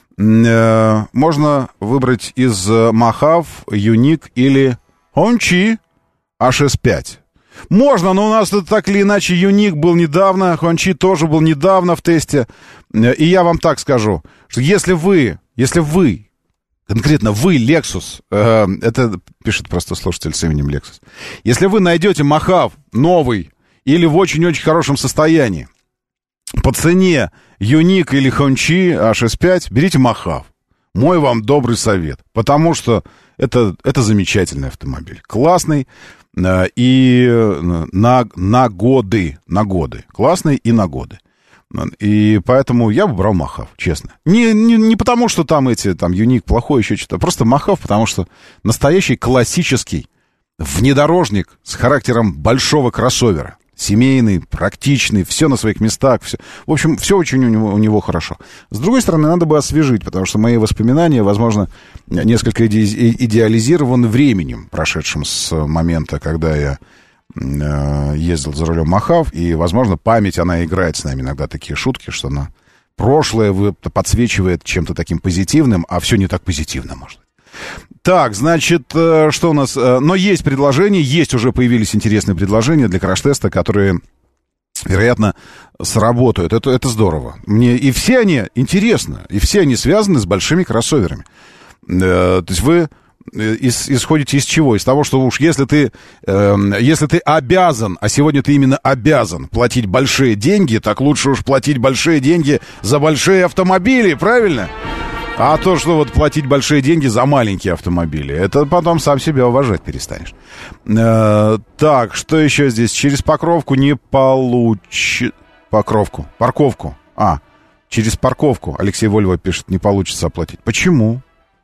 А, можно выбрать из Махав, Юник или Хончи. эйч эс пять. Можно, но у нас это так или иначе Юник был недавно, Хончи тоже был недавно в тесте. И я вам так скажу, что если вы, если вы, конкретно вы, Lexus, э, это пишет просто слушатель с именем Lexus, если вы найдете Махав новый или в очень-очень хорошем состоянии по цене Юник или Хончи эйч эс пять, берите Махав. Мой вам добрый совет, потому что это, это замечательный автомобиль, классный. И на, на годы, на годы. Классный и на годы. И поэтому я бы брал Мохав, честно. Не, не, не потому, что там эти, там, Юник плохой, еще что-то. Просто Мохав, потому что настоящий классический внедорожник с характером большого кроссовера. Семейный, практичный, все на своих местах. Все. В общем, все очень у него, у него хорошо. С другой стороны, надо бы освежить, потому что мои воспоминания, возможно, несколько иде- идеализированы временем, прошедшим с момента, когда я э, ездил за рулем Мохав. И, возможно, память, она играет с нами иногда такие шутки, что она прошлое подсвечивает чем-то таким позитивным, а все не так позитивно, может быть. Так, значит, что у нас? Но есть предложения, есть уже появились интересные предложения для краш-теста, которые, вероятно, сработают. Это, это здорово. Мне и все они интересны, и все они связаны с большими кроссоверами. То есть вы ис, исходите из чего? Из того, что уж если ты, если ты обязан, а сегодня ты именно обязан платить большие деньги, так лучше уж платить большие деньги за большие автомобили, правильно? А то, что вот платить большие деньги за маленькие автомобили, это потом сам себя уважать перестанешь. Э, так, что еще здесь? Через Покровку не получится... Покровку? Парковку. А, через парковку, Алексей Вольво пишет, не получится оплатить. Почему?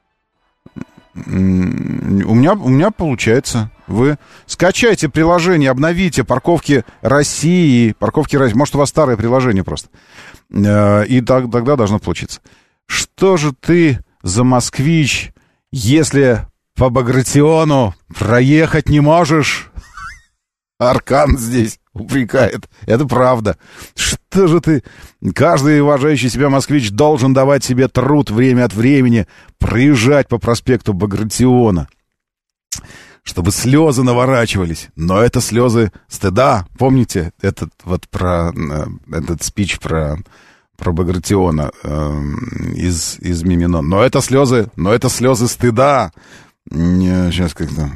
У меня, у меня получается. Вы скачайте приложение, обновите парковки России. Парковки России. Может, у вас старое приложение просто. Э, и так, тогда должно получиться. Что же ты за москвич, если по Багратиону проехать не можешь? Аркан здесь упрекает. Это правда. Что же ты... Каждый уважающий себя москвич должен давать себе труд время от времени проезжать по проспекту Багратиона, чтобы слезы наворачивались. Но это слезы стыда. Помните этот вот про... Этот спич про... про Багратиона э, из, из Мимино. Но это слезы, но это слезы стыда. Не, сейчас как-то...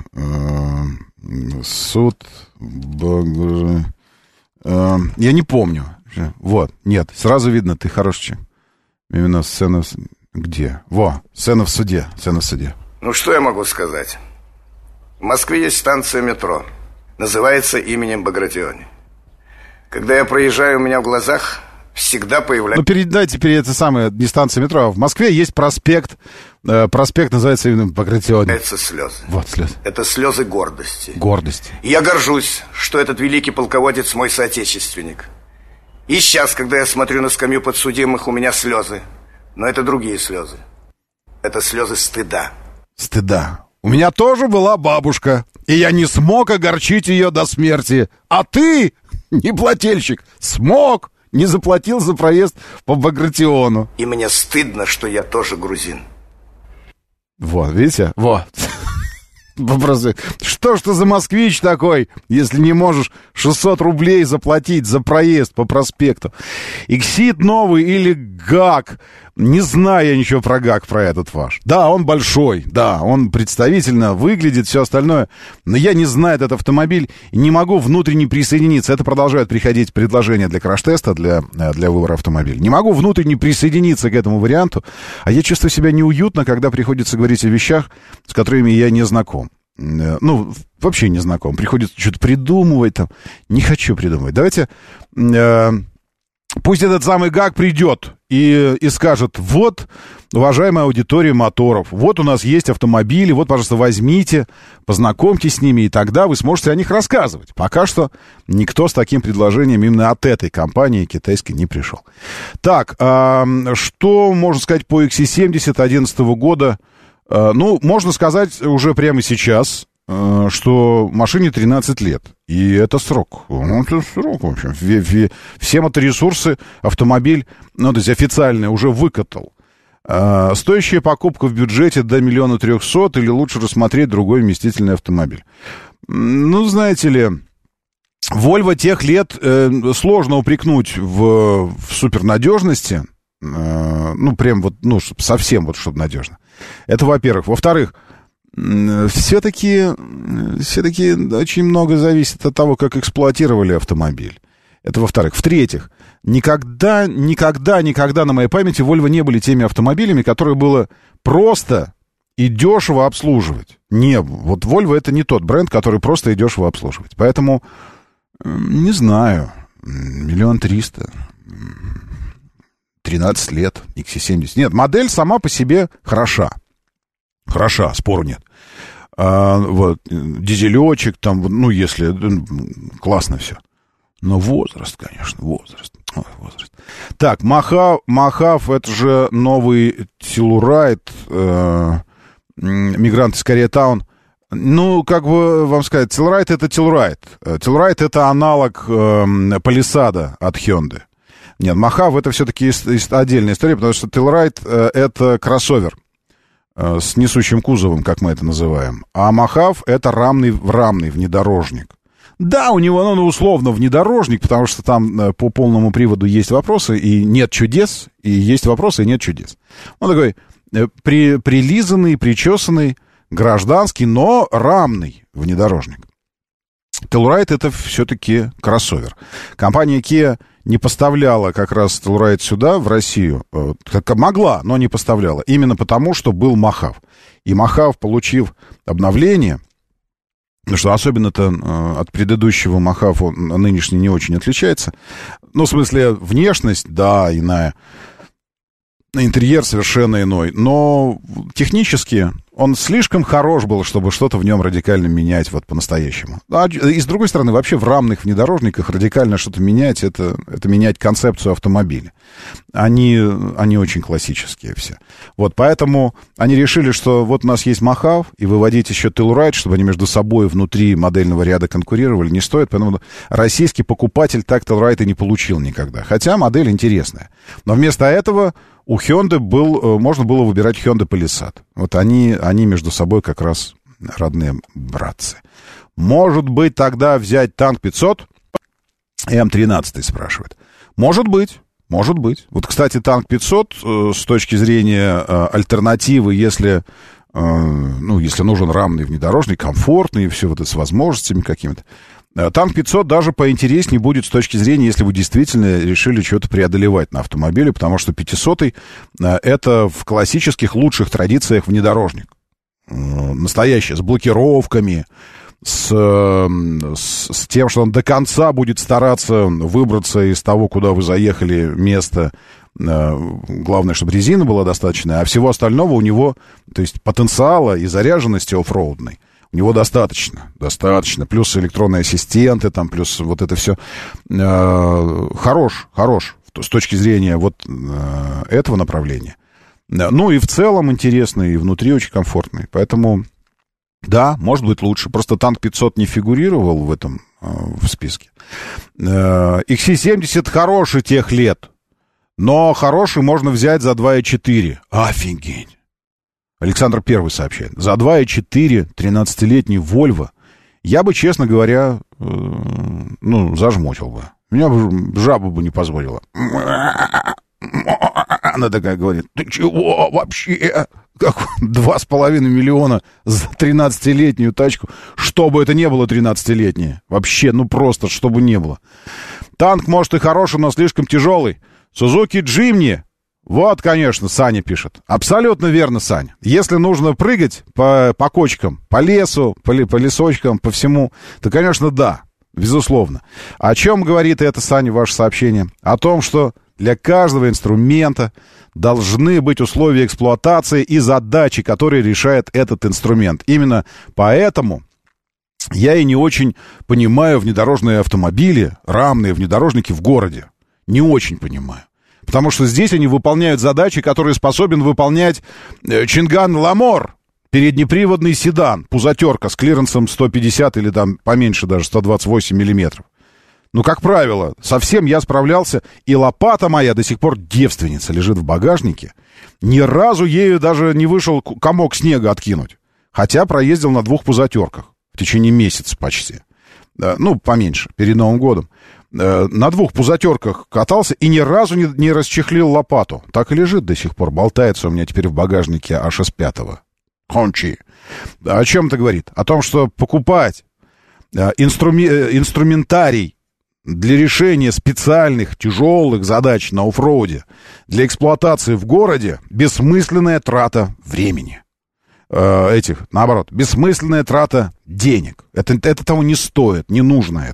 Э, суд... Багр... Э, я не помню. Вот, нет, сразу видно, ты хороший человек. Мимино, сцена... В... Где? Во, сцена в суде, сцена в суде. Ну, что я могу сказать? В Москве есть станция метро. Называется именем Багратиони. Когда я проезжаю, у меня в глазах... всегда появляется... Ну, передайте, теперь это самое, не станция метро. В Москве есть проспект. Э, проспект называется именно Багратиони. Это слезы. Вот слезы. Это слезы гордости. Гордости. И я горжусь, что этот великий полководец мой соотечественник. И сейчас, когда я смотрю на скамью подсудимых, у меня слезы. Но это другие слезы. Это слезы стыда. Стыда. У меня тоже была бабушка, и я не смог огорчить ее до смерти. А ты, неплательщик, смог. Не заплатил за проезд по Багратиону. И мне стыдно, что я тоже грузин. Вот, видите? Вот. Вопросы. Что ж ты за москвич такой, если не можешь шестьсот рублей заплатить за проезд по проспекту? Иксид новый или ГАК? Не знаю я ничего про ГАК, про этот ваш. Да, он большой, да, он представительно выглядит, все остальное. Но я не знаю этот автомобиль и не могу внутренне присоединиться. Это продолжают приходить предложения для краш-теста, для, для выбора автомобиля. Не могу внутренне присоединиться к этому варианту, а я чувствую себя неуютно, когда приходится говорить о вещах, с которыми я не знаком. Ну, вообще не знаком. Приходится что-то придумывать там. Не хочу придумывать. Давайте... Э, пусть этот самый ГАК придет и, и скажет: вот, уважаемая аудитория моторов, вот у нас есть автомобили, вот, пожалуйста, возьмите, познакомьтесь с ними, и тогда вы сможете о них рассказывать. Пока что никто с таким предложением именно от этой компании китайской не пришел. Так, э, что можно сказать по икс си семьдесят две тысячи одиннадцатого года? Э, ну, можно сказать уже прямо сейчас, э, что машине тринадцать лет. И это срок. Ну, это срок, в общем. Все моторесурсы автомобиль, ну, то есть официально, уже выкатал. Э, стоящая покупка в бюджете до миллиона трехсот, или лучше рассмотреть другой вместительный автомобиль. Ну, знаете ли, Volvo тех лет э, сложно упрекнуть в, в супернадежности. Э, ну, прям вот, ну, совсем вот, чтобы надежно. Это, во-первых. Во-вторых, все-таки, все-таки очень много зависит от того, как эксплуатировали автомобиль. Это во-вторых. В-третьих, никогда, никогда, никогда на моей памяти Volvo не были теми автомобилями, которые было просто и дешево обслуживать. Не, вот Volvo — это не тот бренд, который просто и дешево обслуживать. Поэтому, не знаю, миллион триста. тринадцать лет, икс си семьдесят. Нет, модель сама по себе хороша. Хороша, спору нет. А, вот, дизелечек, там, ну, если... Классно все. Но возраст, конечно, возраст. Ой, возраст. Так, Махав, Махав, это же новый Telluride, э, мигрант из Кореятаун. Ну, как бы вам сказать, Telluride это Telluride. Telluride это аналог э, Palisade от Hyundai. Нет, Махав это все-таки отдельная история, потому что Telluride э, это кроссовер э, с несущим кузовом, как мы это называем. А Махав это рамный, рамный внедорожник. Да, у него, ну, условно, внедорожник, потому что там э, по полному приводу есть вопросы, и нет чудес, и есть вопросы, и нет чудес. Он такой э, при, прилизанный, причесанный, гражданский, но рамный внедорожник. Telluride это все-таки кроссовер. Компания Kia не поставляла как раз Telluride сюда, в Россию. Как могла, но не поставляла. Именно потому, что был Махав. И Махав, получив обновление, потому что особенно-то э, от предыдущего Махав он нынешний не очень отличается. Ну, в смысле, внешность, да, иная. Интерьер совершенно иной. Но технически он слишком хорош был, чтобы что-то в нем радикально менять вот по-настоящему. А, и с другой стороны, вообще в рамных внедорожниках радикально что-то менять, это, это менять концепцию автомобиля. Они, они очень классические все. Вот поэтому они решили, что вот у нас есть Махав, и выводить еще Telluride, чтобы они между собой внутри модельного ряда конкурировали, не стоит. Поэтому российский покупатель так Telluride и не получил никогда. Хотя модель интересная. Но вместо этого у Hyundai был, можно было выбирать Hyundai Palisade. Вот они, они между собой как раз родные братцы. Может быть, тогда взять танк пятьсот? эм тринадцать спрашивает. Может быть, может быть. Вот, кстати, танк пятьсот с точки зрения альтернативы, если, ну, если нужен рамный внедорожник, комфортный, и все вот это с возможностями какими-то. Танк пятьсот даже поинтереснее будет с точки зрения, если вы действительно решили что-то преодолевать на автомобиле, потому что пятисотый это в классических лучших традициях внедорожник. Настоящий, с блокировками, с, с, с тем, что он до конца будет стараться выбраться из того, куда вы заехали, место. Главное, чтобы резина была достаточная, а всего остального у него, то есть потенциала и заряженности оффроудной, у него достаточно, достаточно. Плюс электронные ассистенты, там, плюс вот это все. Э, хорош, хорош с точки зрения вот э, этого направления. Ну и в целом интересный, и внутри очень комфортный. Поэтому, да, может быть лучше. Просто танк пятьсот не фигурировал в этом, э, в списке. Э, икс си семьдесят хороший тех лет, но хороший можно взять за два и четыре. Офигеть. Александр Первый сообщает. За два и четыре тринадцатилетний Volvo я бы, честно говоря, э, ну, зажмотил бы. Меня бы жаба бы не позволила. Она такая говорит, ты чего вообще? Как два с половиной миллиона за тринадцатилетнюю тачку. Чтобы это не было тринадцатилетнее. Вообще, ну просто, чтобы не было. Танк, может, и хороший, но слишком тяжелый. Сузуки Джимни. Вот, конечно, Саня пишет. Абсолютно верно, Саня. Если нужно прыгать по, по кочкам, по лесу, по, по лесочкам, по всему, то, конечно, да, безусловно. О чем говорит это, Саня, ваше сообщение? О том, что для каждого инструмента должны быть условия эксплуатации и задачи, которые решает этот инструмент. Именно поэтому я и не очень понимаю внедорожные автомобили, рамные внедорожники в городе. Не очень понимаю. Потому что здесь они выполняют задачи, которые способен выполнять Чинган Ламор. Переднеприводный седан, пузатерка с клиренсом сто пятьдесят или там поменьше даже, сто двадцать восемь миллиметров. Ну, как правило, совсем я справлялся, и лопата моя до сих пор девственница, лежит в багажнике. Ни разу ею даже не вышел комок снега откинуть. Хотя проездил на двух пузатерках в течение месяца почти. Ну, поменьше, перед Новым годом. На двух пузатерках катался и ни разу не, не расчехлил лопату. Так и лежит до сих пор, болтается у меня теперь в багажнике аш эс пять. Хончи. О чем это говорит? О том, что покупать инструми- инструментарий для решения специальных тяжелых задач на оффроуде, для эксплуатации в городе, бессмысленная трата времени. Э, этих, наоборот, бессмысленная трата денег. Это, это того не стоит, не нужно этого.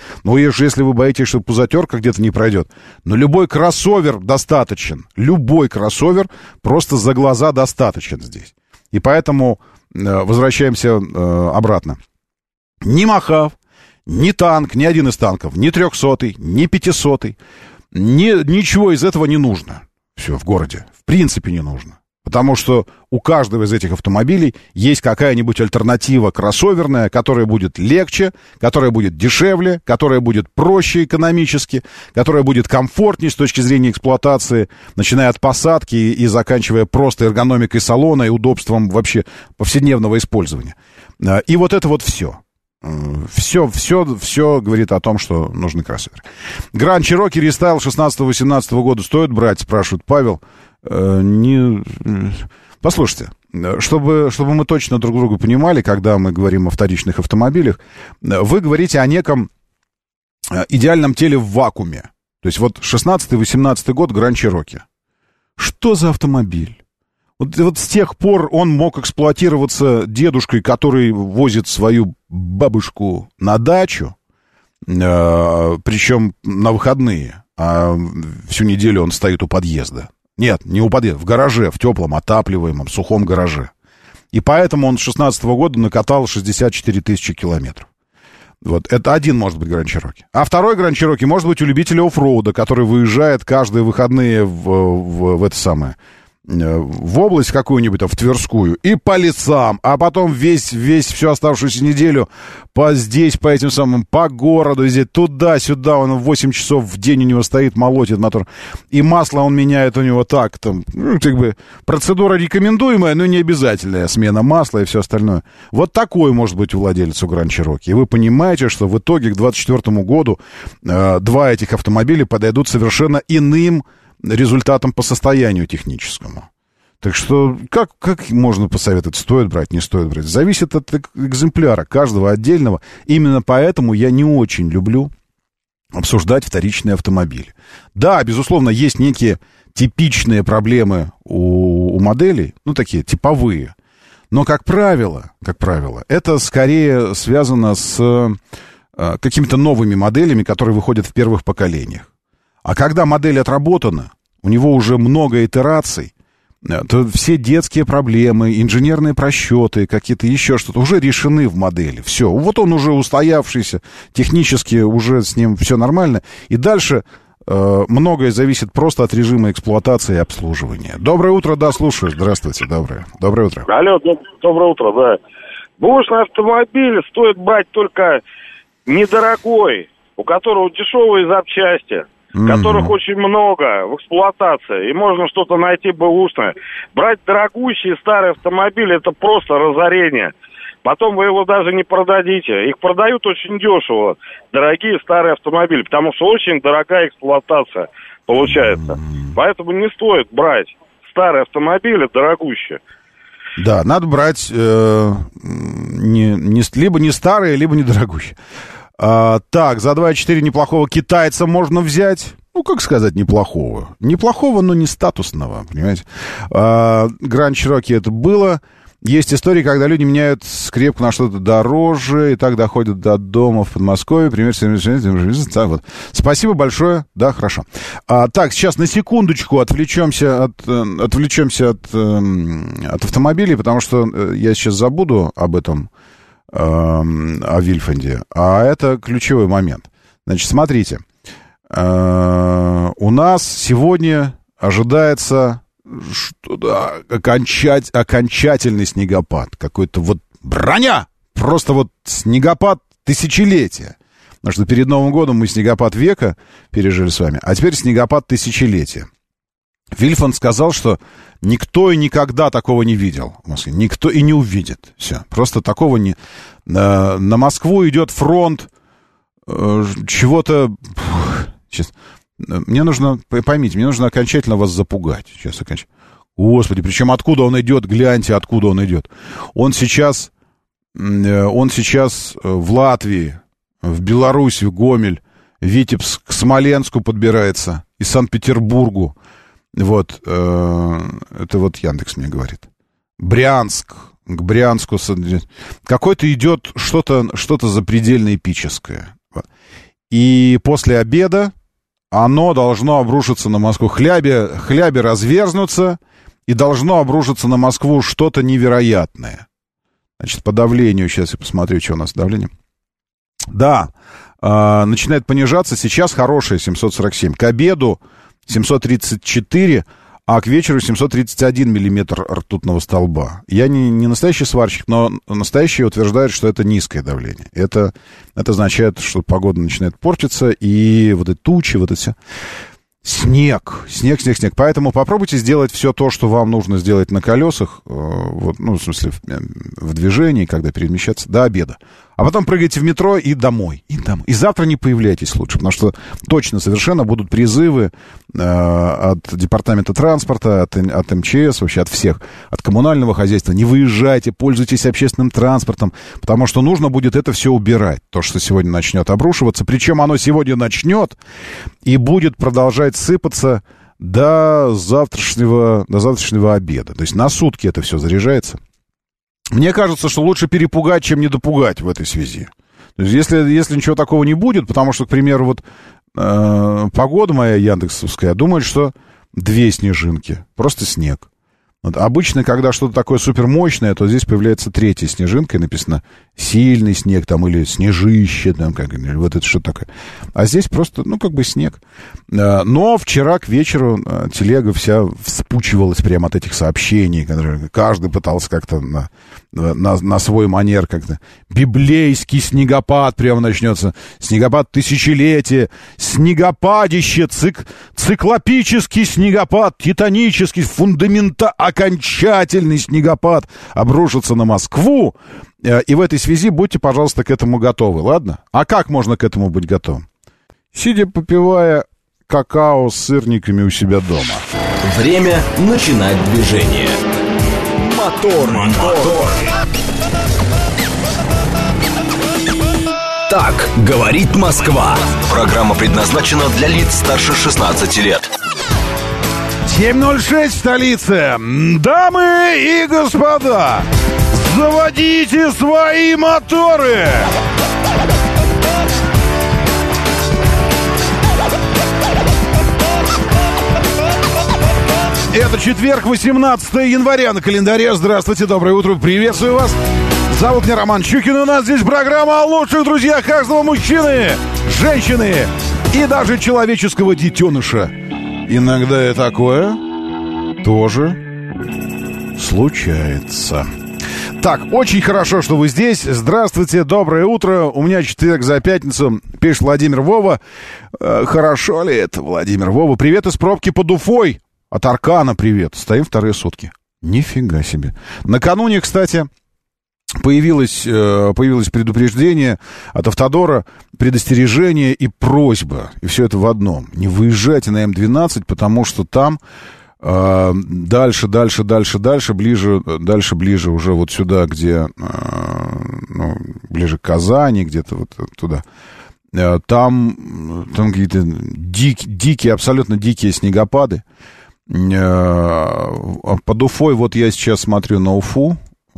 Ну, если вы боитесь, что пузатерка где-то не пройдет, но любой кроссовер достаточен. Любой кроссовер просто за глаза достаточен здесь. И поэтому возвращаемся обратно. Ни Махав, ни танк, ни один из танков, ни трехсотый, ни пятисотый, ни, ничего из этого не нужно. Все, в городе. В принципе, не нужно. Потому что у каждого из этих автомобилей есть какая-нибудь альтернатива кроссоверная, которая будет легче, которая будет дешевле, которая будет проще экономически, которая будет комфортнее с точки зрения эксплуатации, начиная от посадки и заканчивая просто эргономикой салона и удобством вообще повседневного использования. И вот это вот все. Все, все, все говорит о том, что нужны кроссоверы. Гранд Чироки рестайл шестнадцатого-восемнадцатого года стоит брать, спрашивает Павел. Не... Послушайте, чтобы, чтобы мы точно друг друга понимали, когда мы говорим о вторичных автомобилях, вы говорите о неком идеальном теле в вакууме. То есть вот шестнадцатый-восемнадцатый год Гранд Чироки. Что за автомобиль? Вот, вот с тех пор он мог эксплуатироваться дедушкой, который возит свою бабушку на дачу, э, причем на выходные, а всю неделю он стоит у подъезда. Нет, не у подъезда, в гараже, в теплом, отапливаемом, сухом гараже. И поэтому он с шестнадцатого года накатал шестьдесят четыре тысячи километров. Вот, это один может быть Гранд Чироки. А второй Гранд Чироки может быть у любителя оффроуда, который выезжает каждые выходные в, в, в это самое... в область какую-нибудь, там, в Тверскую, и по лесам, а потом весь, весь, всю оставшуюся неделю по здесь, по этим самым, по городу, везде, туда-сюда, он восемь часов в день у него стоит, молотит мотор, и масло он меняет у него так, там, ну, как бы, процедура рекомендуемая, но не обязательная, смена масла и все остальное. Вот такой может быть у владельца Гранд Чироки. И вы понимаете, что в итоге к двадцать четвёртому году э, два этих автомобиля подойдут совершенно иным результатом по состоянию техническому. Так что, как, как можно посоветовать, стоит брать, не стоит брать? Зависит от экземпляра, каждого отдельного. Именно поэтому я не очень люблю обсуждать вторичные автомобили. Да, безусловно, есть некие типичные проблемы у, у моделей, ну, такие типовые. Но, как правило, как правило, это скорее связано с э, какими-то новыми моделями, которые выходят в первых поколениях. А когда модель отработана, у него уже много итераций, то все детские проблемы, инженерные просчеты, какие-то еще что-то уже решены в модели. Все, вот он уже устоявшийся, технически уже с ним все нормально. И дальше э, многое зависит просто от режима эксплуатации и обслуживания. Доброе утро, да, слушаю. Здравствуйте, доброе. Доброе утро. Алло, доброе утро, да. Бэушный автомобиль стоит брать только недорогой, у которого дешевые запчасти, Mm-hmm. которых очень много в эксплуатации, и можно что-то найти бэушное. Брать дорогущие старые автомобили — это просто разорение. Потом вы его даже не продадите. Их продают очень дешево, дорогие старые автомобили, потому что очень дорогая эксплуатация получается. Mm-hmm. Поэтому не стоит брать старые автомобили дорогущие. Да, надо брать э, не, не, либо не старые, либо недорогущие. А, так, за два четыре неплохого китайца можно взять. Ну, как сказать, неплохого. Неплохого, но не статусного, понимаете. А, Гранд Чироки это было. Есть истории, когда люди меняют скрепку на что-то дороже, и так доходят до дома в Подмосковье. Пример семьдесят. Вот. Спасибо большое. Да, хорошо. А, так, сейчас на секундочку отвлечемся от, отвлечемся от, от автомобилей, потому что я сейчас забуду об этом, о Вильфанде. А это ключевой момент. Значит, смотрите. У нас сегодня ожидается что-то, окончать, окончательный снегопад. Какой-то вот броня! Просто вот снегопад тысячелетия. Потому что перед Новым годом мы снегопад века пережили с вами, а теперь снегопад тысячелетия. Вильфанд сказал, что никто и никогда такого не видел в Москве. Никто и не увидит. Все. Просто такого не... На, на Москву идет фронт э, чего-то... Сейчас. Мне нужно... Поймите, мне нужно окончательно вас запугать. Сейчас окончательно. Господи, причем откуда он идет? Гляньте, откуда он идет. Он сейчас... Э, он сейчас в Латвии, в Беларуси, в Гомель, Витебск, к Смоленску подбирается, и Санкт-Петербургу. Вот, э, это вот Яндекс мне говорит. Брянск, к Брянску. Какой-то идет что-то, что-то запредельно эпическое. И после обеда оно должно обрушиться на Москву. Хляби, хляби разверзнутся, и должно обрушиться на Москву что-то невероятное. Значит, по давлению, сейчас я посмотрю, что у нас давление. Да, э, начинает понижаться, сейчас хорошее семьсот сорок семь. К обеду семьсот тридцать четыре, а к вечеру семьсот тридцать один миллиметр ртутного столба. Я не, не настоящий сварщик, но настоящие утверждают, что это низкое давление. Это, это означает, что погода начинает портиться, и вот эти тучи, вот это все... Снег, снег, снег, снег. Поэтому попробуйте сделать все то, что вам нужно сделать на колесах, вот, ну, в смысле, в, в движении, когда перемещаться, до обеда. А потом прыгайте в метро и домой. И, домой. И завтра не появляйтесь лучше, потому что точно совершенно будут призывы э, от департамента транспорта, от, от эм че эс, вообще от всех, от коммунального хозяйства. Не выезжайте, пользуйтесь общественным транспортом, потому что нужно будет это все убирать. То, что сегодня начнет обрушиваться. Причем оно сегодня начнет и будет продолжать сыпаться до завтрашнего, до завтрашнего обеда. То есть на сутки это все заряжается. Мне кажется, что лучше перепугать, чем недопугать в этой связи. То есть если, если ничего такого не будет, потому что, к примеру, вот э, погода моя яндексовская думает, что две снежинки, просто снег. Вот обычно, когда что-то такое супермощное, то здесь появляется третья снежинка, и написано «сильный снег» там, или «снежище», там, как, или вот это что такое. А здесь просто, ну, как бы снег. Но вчера к вечеру телега вся вспучивалась прямо от этих сообщений, которые каждый пытался как-то на, на, на свой манер как-то. Библейский снегопад прямо начнется. Снегопад тысячелетия, снегопадище, цик, циклопический снегопад, титанический, фундамента, окончательный снегопад обрушится на Москву. И в этой связи будьте, пожалуйста, к этому готовы, ладно? А как можно к этому быть готовым? Сидя, попивая какао с сырниками у себя дома. Время начинать движение. Мотор, мотор. Так говорит Москва. Программа предназначена для лиц старше шестнадцати лет. семь ноль шесть в столице. Дамы и господа, заводите свои моторы! Это четверг, восемнадцатое января на календаре. Здравствуйте, доброе утро, приветствую вас. Зовут меня Роман Щукин, у нас здесь программа о лучших друзьях каждого мужчины, женщины и даже человеческого детеныша. Иногда и такое тоже случается. Так, очень хорошо, что вы здесь. Здравствуйте, доброе утро. У меня четверг за пятницу. Пишет Владимир Вова. Э, хорошо ли это, Владимир Вова? Привет из пробки под Уфой. От Аркана привет. Стоим вторые сутки. Нифига себе. Накануне, кстати, появилось, э, появилось предупреждение от Автодора, предостережение и просьба. И все это в одном. Не выезжайте на эм двенадцать, потому что там э, дальше, дальше, дальше, дальше, ближе, дальше, ближе уже вот сюда, где, э, ну, ближе к Казани, где-то вот туда. Э, там, там какие-то дик, дикие, абсолютно дикие снегопады. Э, под Уфой, вот я сейчас смотрю на Уфу.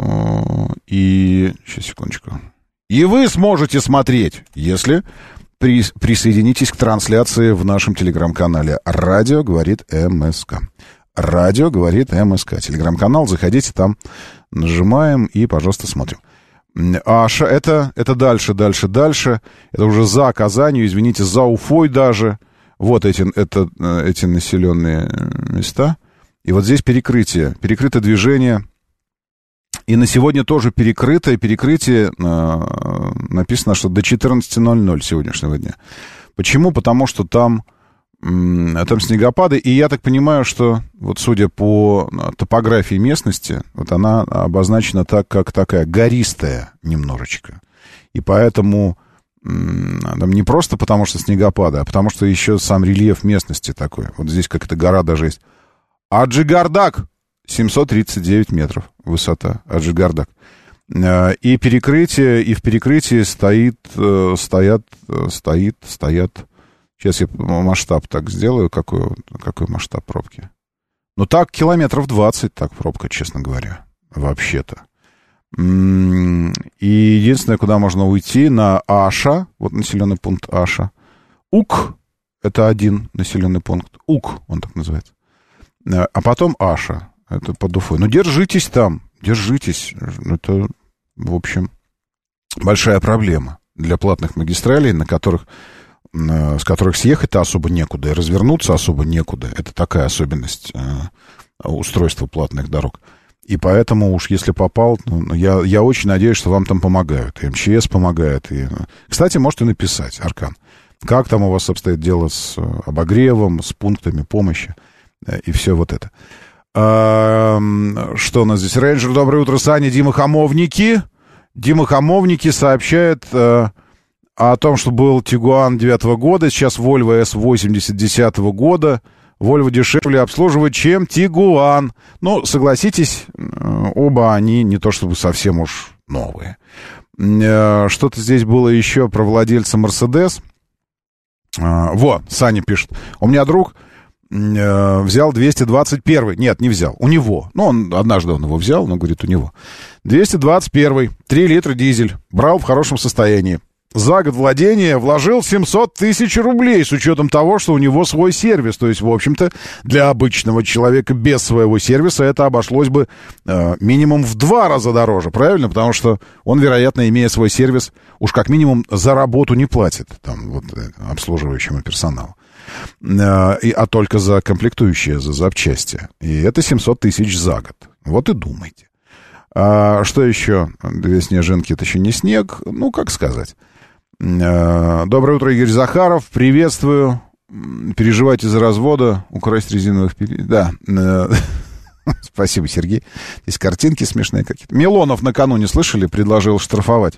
И... Сейчас, секундочку. И вы сможете смотреть, если при... присоединитесь к трансляции в нашем телеграм-канале «Радио говорит МСК». «Радио говорит МСК». Телеграм-канал, заходите там, нажимаем и, пожалуйста, смотрим. А это, это дальше, дальше, дальше. Это уже за Казанью, извините, за Уфой даже. Вот эти, это, эти населенные места. И вот здесь перекрытие. Перекрыто движение. И на сегодня тоже перекрыто, перекрытие э, написано, что до четырнадцати ноль-ноль сегодняшнего дня. Почему? Потому что там, э, там снегопады, и я так понимаю, что, вот судя по топографии местности, вот она обозначена так, как такая гористая немножечко. И поэтому э, там не просто потому, что снегопады, а потому что еще сам рельеф местности такой. Вот здесь как-то гора даже есть. Аджигардак! семьсот тридцать девять метров высота, Аджигардак. И перекрытие, и в перекрытии стоит, стоят, стоит, стоят. Сейчас я масштаб так сделаю, какой, какой масштаб пробки. Ну так, километров двадцать, так пробка, честно говоря, вообще-то. И единственное, куда можно уйти, на Аша, вот населенный пункт Аша, Ук, это один населенный пункт. Ук, он так называется. А потом Аша, это под Уфой. Ну, держитесь там, держитесь. Это, в общем, большая проблема для платных магистралей, на которых, с которых съехать-то особо некуда, и развернуться особо некуда. Это такая особенность устройства платных дорог. И поэтому уж если попал, ну, я, я очень надеюсь, что вам там помогают. И МЧС помогает. И... Кстати, можете написать, Аркан, как там у вас обстоит дело с обогревом, с пунктами помощи и все вот это. А, что у нас здесь? Рейнджер, доброе утро, Саня, Дима Хамовники. Дима Хамовники сообщает а, о том, что был Тигуан девятого года, сейчас Volvo эс восемьдесят десятого года. Volvo дешевле обслуживать, чем Тигуан. Ну, согласитесь, оба они не то чтобы совсем уж новые. Что-то здесь было еще про владельца Мерседес. Во, Саня пишет. У меня друг взял двести двадцать первый. Нет, не взял. У него. Ну, он однажды он его взял, но говорит, у него. двести двадцать первый. три литра дизель. Брал в хорошем состоянии. За год владения вложил семьсот тысяч рублей с учетом того, что у него свой сервис. То есть, в общем-то, для обычного человека без своего сервиса это обошлось бы э, минимум в два раза дороже, правильно? Потому что он, вероятно, имея свой сервис, уж как минимум за работу не платит там, вот, обслуживающему персоналу, э, и, а только за комплектующие, за запчасти. И это семьсот тысяч за год. Вот и думайте. А что еще? Две снежинки — это еще не снег. Ну, как сказать. Доброе утро, Игорь Захаров. Приветствую. Переживайте за развода. Украсть резиновых перьев. Да. Спасибо, Сергей. Здесь картинки смешные какие-то. Милонов накануне, слышали, предложил штрафовать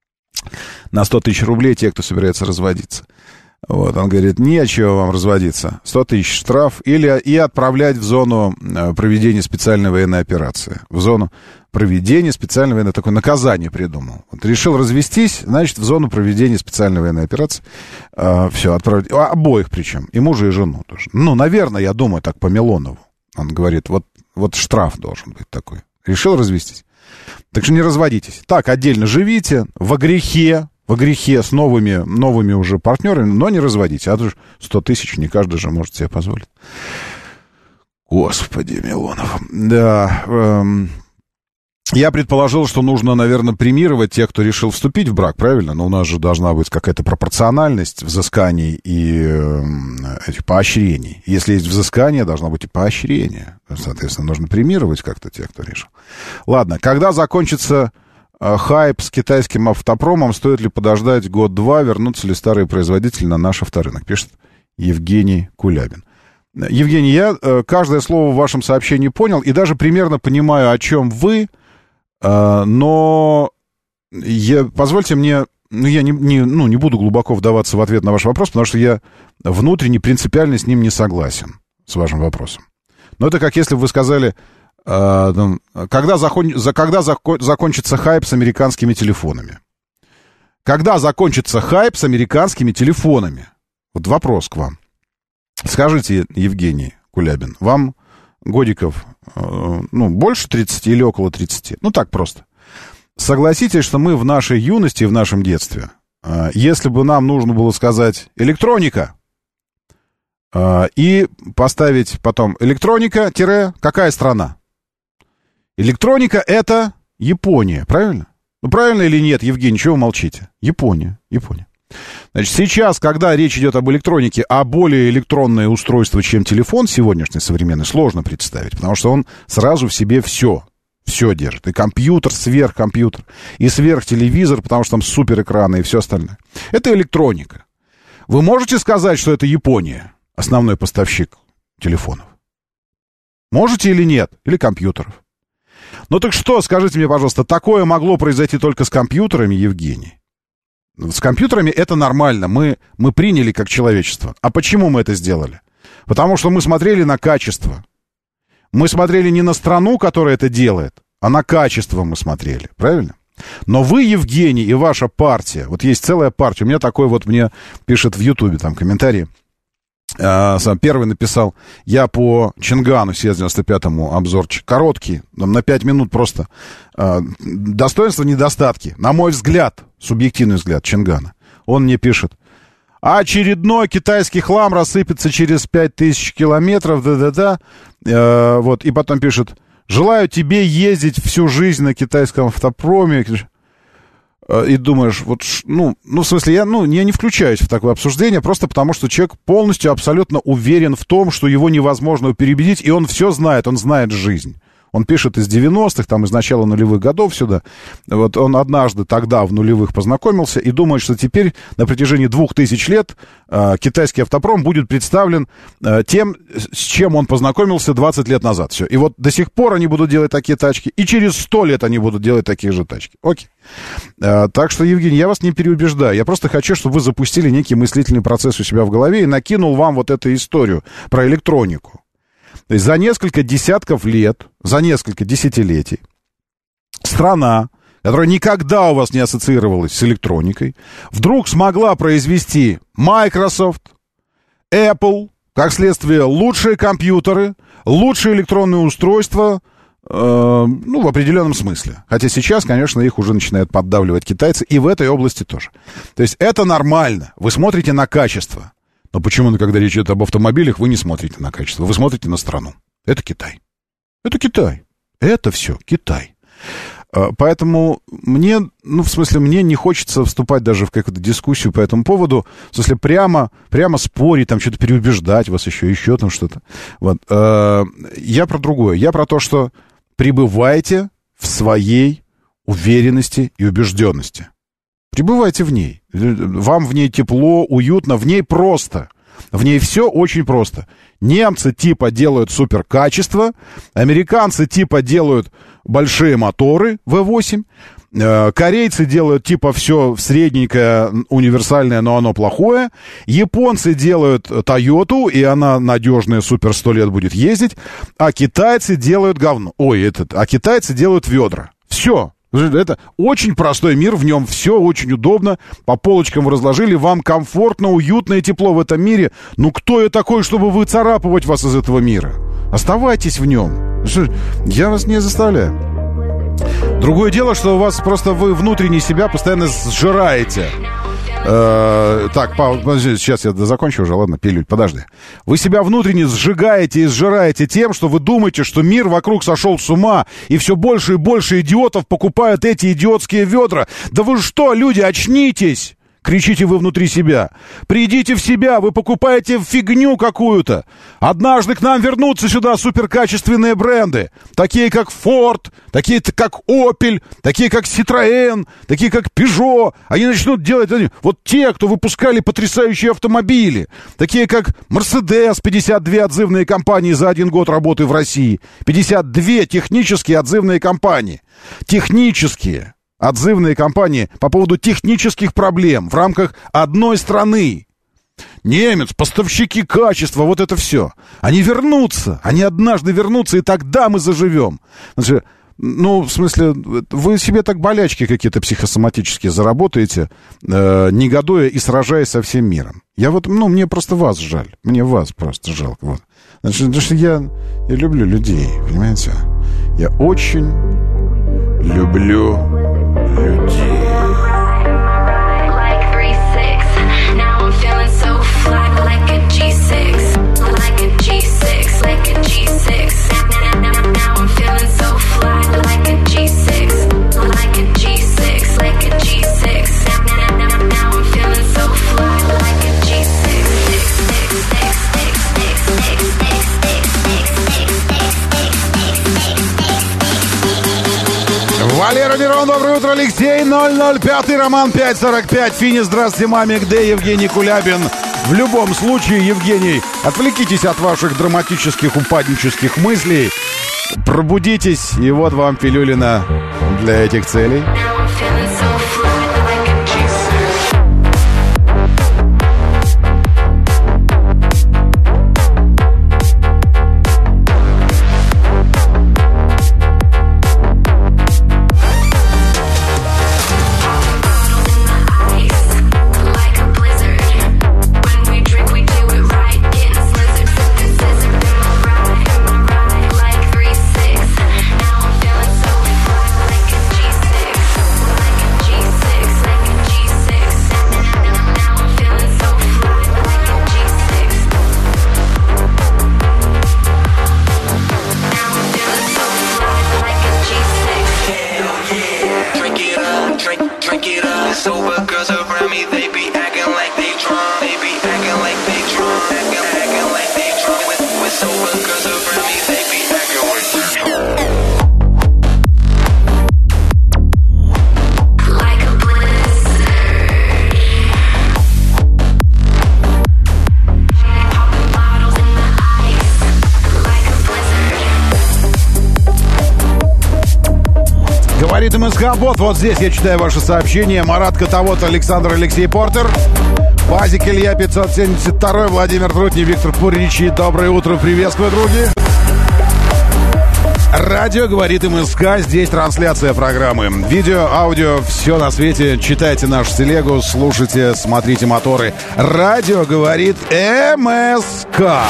на сто тысяч рублей те, кто собирается разводиться. Вот, он говорит, не о чем вам разводиться. сто тысяч штраф или и отправлять в зону проведения специальной военной операции. В зону проведения специальной военной, такое наказание придумал. Вот, решил развестись, значит, в зону проведения специальной военной операции. А, все, отправить. А, обоих причем, и мужа, и жену тоже. Ну, наверное, я думаю, так по Милонову. Он говорит, вот, вот штраф должен быть такой. Решил развестись. Так что не разводитесь. Так, отдельно живите, во грехе. Во грехе с новыми, новыми уже партнерами, но не разводите. А то сто тысяч не каждый же может себе позволить. Господи, Милонов. Да. Эм, я предположил, что нужно, наверное, премировать тех, кто решил вступить в брак, правильно? Но у нас же должна быть какая-то пропорциональность взысканий и э, этих поощрений. Если есть взыскание, должно быть и поощрение. Соответственно, нужно премировать как-то тех, кто решил. Ладно, когда закончится... хайп с китайским автопромом, стоит ли подождать год-два, вернутся ли старые производители на наш авторынок, пишет Евгений Кулябин. Евгений, я каждое слово в вашем сообщении понял и даже примерно понимаю, о чем вы, но я, позвольте мне, ну, я не, не, ну, не буду глубоко вдаваться в ответ на ваш вопрос, потому что я внутренне принципиально с ним не согласен, с вашим вопросом. Но это как если бы вы сказали... Когда, закон... Когда закон... закончится хайп с американскими телефонами? Когда закончится хайп с американскими телефонами? Вот вопрос к вам. Скажите, Евгений Кулябин, вам годиков, ну, больше тридцати или около тридцати? Ну, так просто. Согласитесь, что мы в нашей юности, в нашем детстве, если бы нам нужно было сказать «электроника», и поставить потом «электроника, какая страна?» Электроника — это Япония, правильно? Ну, правильно или нет, Евгений, чего вы молчите? Япония, Япония. Значит, сейчас, когда речь идет об электронике, а более электронное устройство, чем телефон сегодняшний современный, сложно представить, потому что он сразу в себе все, все держит. И компьютер, сверхкомпьютер, и сверхтелевизор, потому что там суперэкраны и все остальное. Это электроника. Вы можете сказать, что это Япония, основной поставщик телефонов? Можете или нет? Или компьютеров? Ну так что, скажите мне, пожалуйста, такое могло произойти только с компьютерами, Евгений? С компьютерами это нормально, мы, мы приняли как человечество. А почему мы это сделали? Потому что мы смотрели на качество. Мы смотрели не на страну, которая это делает, а на качество мы смотрели, правильно? Но вы, Евгений, и ваша партия, вот есть целая партия, у меня такой вот, мне пишет в Ютубе там комментарии, сам первый написал, я по Чингану Си Эс девяносто пятому обзорчик, короткий, на пять минут просто, достоинства, недостатки, на мой взгляд, субъективный взгляд Чингана. Он мне пишет, Очередной китайский хлам рассыпется через пять тысяч километров, да-да-да. Э, вот, и потом пишет: желаю тебе ездить всю жизнь на китайском автопроме. И думаешь, вот, ну, ну, в смысле, я, ну, я не включаюсь в такое обсуждение, просто потому что человек полностью, абсолютно уверен в том, что его невозможно переубедить, и он все знает, он знает жизнь. Он пишет из девяностых, там, из начала нулевых годов сюда. Вот он однажды тогда в нулевых познакомился и думает, что теперь на протяжении двух тысяч лет э, китайский автопром будет представлен э, тем, с чем он познакомился двадцать лет назад. Все. И вот до сих пор они будут делать такие тачки, и через сто лет они будут делать такие же тачки. Окей. Э, так что, Евгений, я вас не переубеждаю. Я просто хочу, чтобы вы запустили некий мыслительный процесс у себя в голове и накинул вам вот эту историю про электронику. То есть за несколько десятков лет, за несколько десятилетий страна, которая никогда у вас не ассоциировалась с электроникой, вдруг смогла произвести Microsoft, Apple, как следствие, лучшие компьютеры, лучшие электронные устройства, э, ну, в определенном смысле. Хотя сейчас, конечно, их уже начинают поддавливать китайцы, и в этой области тоже. То есть это нормально. Вы смотрите на качество. Но почему, когда речь идет об автомобилях, вы не смотрите на качество, вы смотрите на страну. Это Китай. Это Китай. Это все Китай. Поэтому мне, ну, в смысле, мне не хочется вступать даже в какую-то дискуссию по этому поводу. В смысле, прямо, прямо спорить, там, что-то переубеждать вас еще, еще там что-то. Вот. Я про другое. Я про то, что пребывайте в своей уверенности и убежденности. Пребывайте в ней. Вам в ней тепло, уютно, в ней просто. В ней все очень просто. Немцы типа делают суперкачество, американцы типа делают большие моторы вэ восемь, корейцы делают типа все средненькое, универсальное, но оно плохое, японцы делают Тойоту, и она надежная, супер, сто лет будет ездить, а китайцы делают говно. Ой, этот, а китайцы делают ведра. Все. Это очень простой мир, в нем все очень удобно, по полочкам вы разложили, вам комфортно, уютно и тепло в этом мире. Ну кто я такой, чтобы выцарапывать вас из этого мира? Оставайтесь в нем. Я вас не заставляю. Другое дело, что у вас просто вы внутренне себя постоянно сжираете. Э, так, подожди, сейчас я закончу уже, ладно, пилюль, подожди. Вы себя внутренне сжигаете и сжираете тем, что вы думаете, что мир вокруг сошел с ума, и все больше и больше идиотов покупают эти идиотские ведра. Да вы что, люди, очнитесь! Кричите вы внутри себя. Придите в себя, вы покупаете фигню какую-то. Однажды к нам вернутся сюда суперкачественные бренды. Такие как Ford, такие как Opel, такие как Citroën, такие как Peugeot. Они начнут делать вот те, кто выпускали потрясающие автомобили. Такие как Mercedes, пятьдесят две отзывные компании за один год работы в России. пятьдесят две технические отзывные компании. Технические. Отзывные компании по поводу технических проблем в рамках одной страны. Немец, поставщики качества, вот это все. Они вернутся, они однажды вернутся, и тогда мы заживем. Значит, ну, в смысле, вы себе так болячки какие-то психосоматические заработаете, э, негодуя и сражаясь со всем миром. Я вот, ну, мне просто вас жаль. Мне вас просто жалко. Вот. Значит, потому что я, я люблю людей, понимаете? Я очень люблю людей. Валера Мирон, доброе утро, Алексей, ноль ноль пять, Роман пять сорок пять, Фини, здравствуйте, маме, где Евгений Кулябин? В любом случае, Евгений, отвлекитесь от ваших драматических, упаднических мыслей, пробудитесь, и вот вам пилюлина для этих целей. Говорит МСК Бот. Вот здесь я читаю ваши сообщения. Марат Котовод, Александр Алексей Портер, Базик Илья пятьсот семьдесят два, Владимир Трутни, Виктор Пуричи. Доброе утро, приветствую, други. Радио говорит МСК. Здесь трансляция программы. Видео, аудио, все на свете. Читайте нашу телегу, слушайте, смотрите моторы. Радио говорит МСК.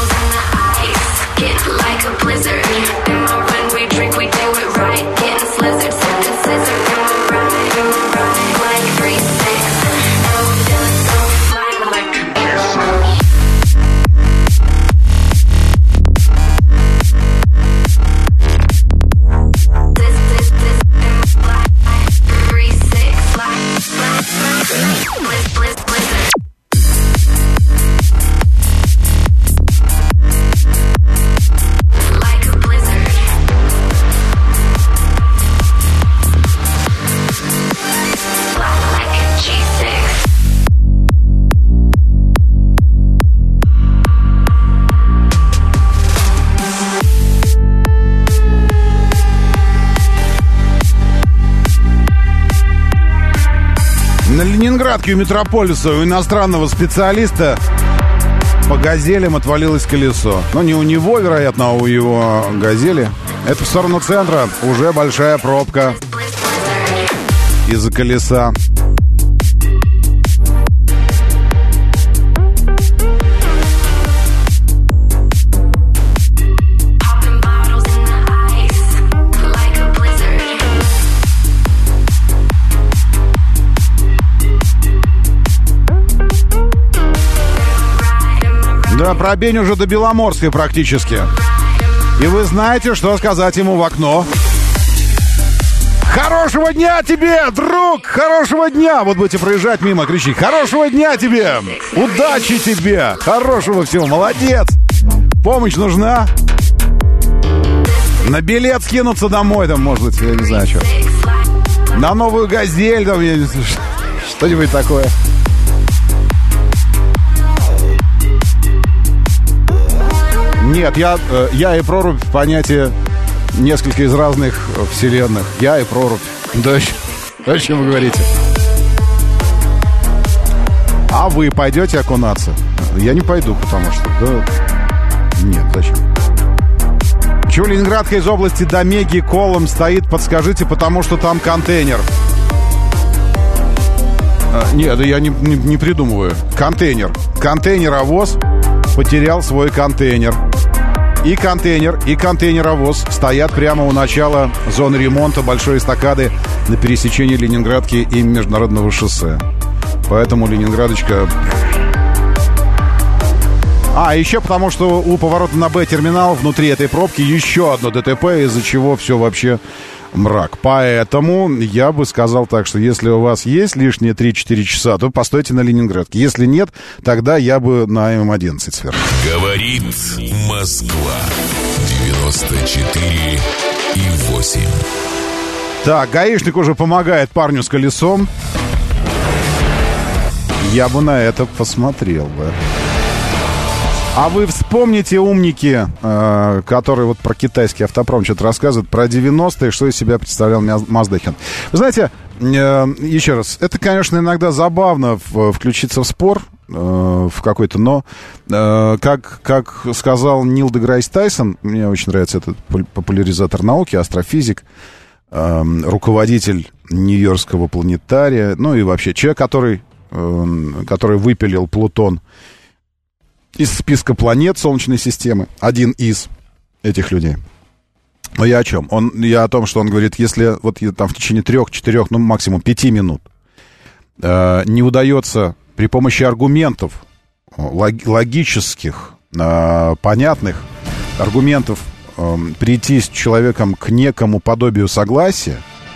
На Ленинградке у Метрополиса у иностранного специалиста по «Газелям» отвалилось колесо. Но не у него, вероятно, а у его «Газели». Это в сторону центра. Уже большая пробка из-за колеса. Да, пробень уже до Беломорской практически. И вы знаете, что сказать ему в окно. Хорошего дня тебе, друг! Хорошего дня! Вот будете проезжать мимо, кричи. Хорошего дня тебе! Удачи тебе! Хорошего всего! Молодец! Помощь нужна? На билет скинуться домой, там, может быть, я не знаю, что. На новую «Газель», там, я не знаю, что-нибудь такое. Нет, я, я и прорубь — понятие несколько из разных вселенных. Я и прорубь. Да, о чем вы говорите? А вы пойдете окунаться? Я не пойду, потому что... Да... Нет, зачем? Почему Ленинградка из области до Меги колом стоит? Подскажите, потому что там контейнер. А, нет, я не, не, не придумываю. Контейнер. Контейнеровоз потерял свой контейнер. И контейнер, и контейнеровоз стоят прямо у начала зоны ремонта большой эстакады на пересечении Ленинградки и Международного шоссе. Поэтому Ленинградочка... А, еще потому, что у поворота на Б-терминал внутри этой пробки еще одно ДТП, из-за чего все вообще мрак. Поэтому я бы сказал так, что если у вас есть лишние три-четыре часа, то постойте на Ленинградке. Если нет, тогда я бы на Эм одиннадцать свернул. Говорит Москва. девяносто четыре и восемь. Так, гаишник уже помогает парню с колесом. Я бы на это посмотрел бы. А вы вспомните, умники, э, которые вот про китайский автопром что-то рассказывают, про девяностые, что из себя представлял Маздахин. Вы знаете, э, еще раз, это, конечно, иногда забавно в, включиться в спор э, в какой-то, но, э, как, как сказал Нил Деграсс Тайсон, мне очень нравится этот популяризатор науки, астрофизик, э, руководитель Нью-Йоркского планетария, ну и вообще человек, который, э, который выпилил Плутон из списка планет Солнечной системы. Один из этих людей. Но я о чем? Он, я о том, что он говорит, если вот там в течение трех, четырех, ну максимум пяти минут э, не удается при помощи аргументов лог, логических, э, понятных аргументов э, прийти с человеком к некому подобию согласия,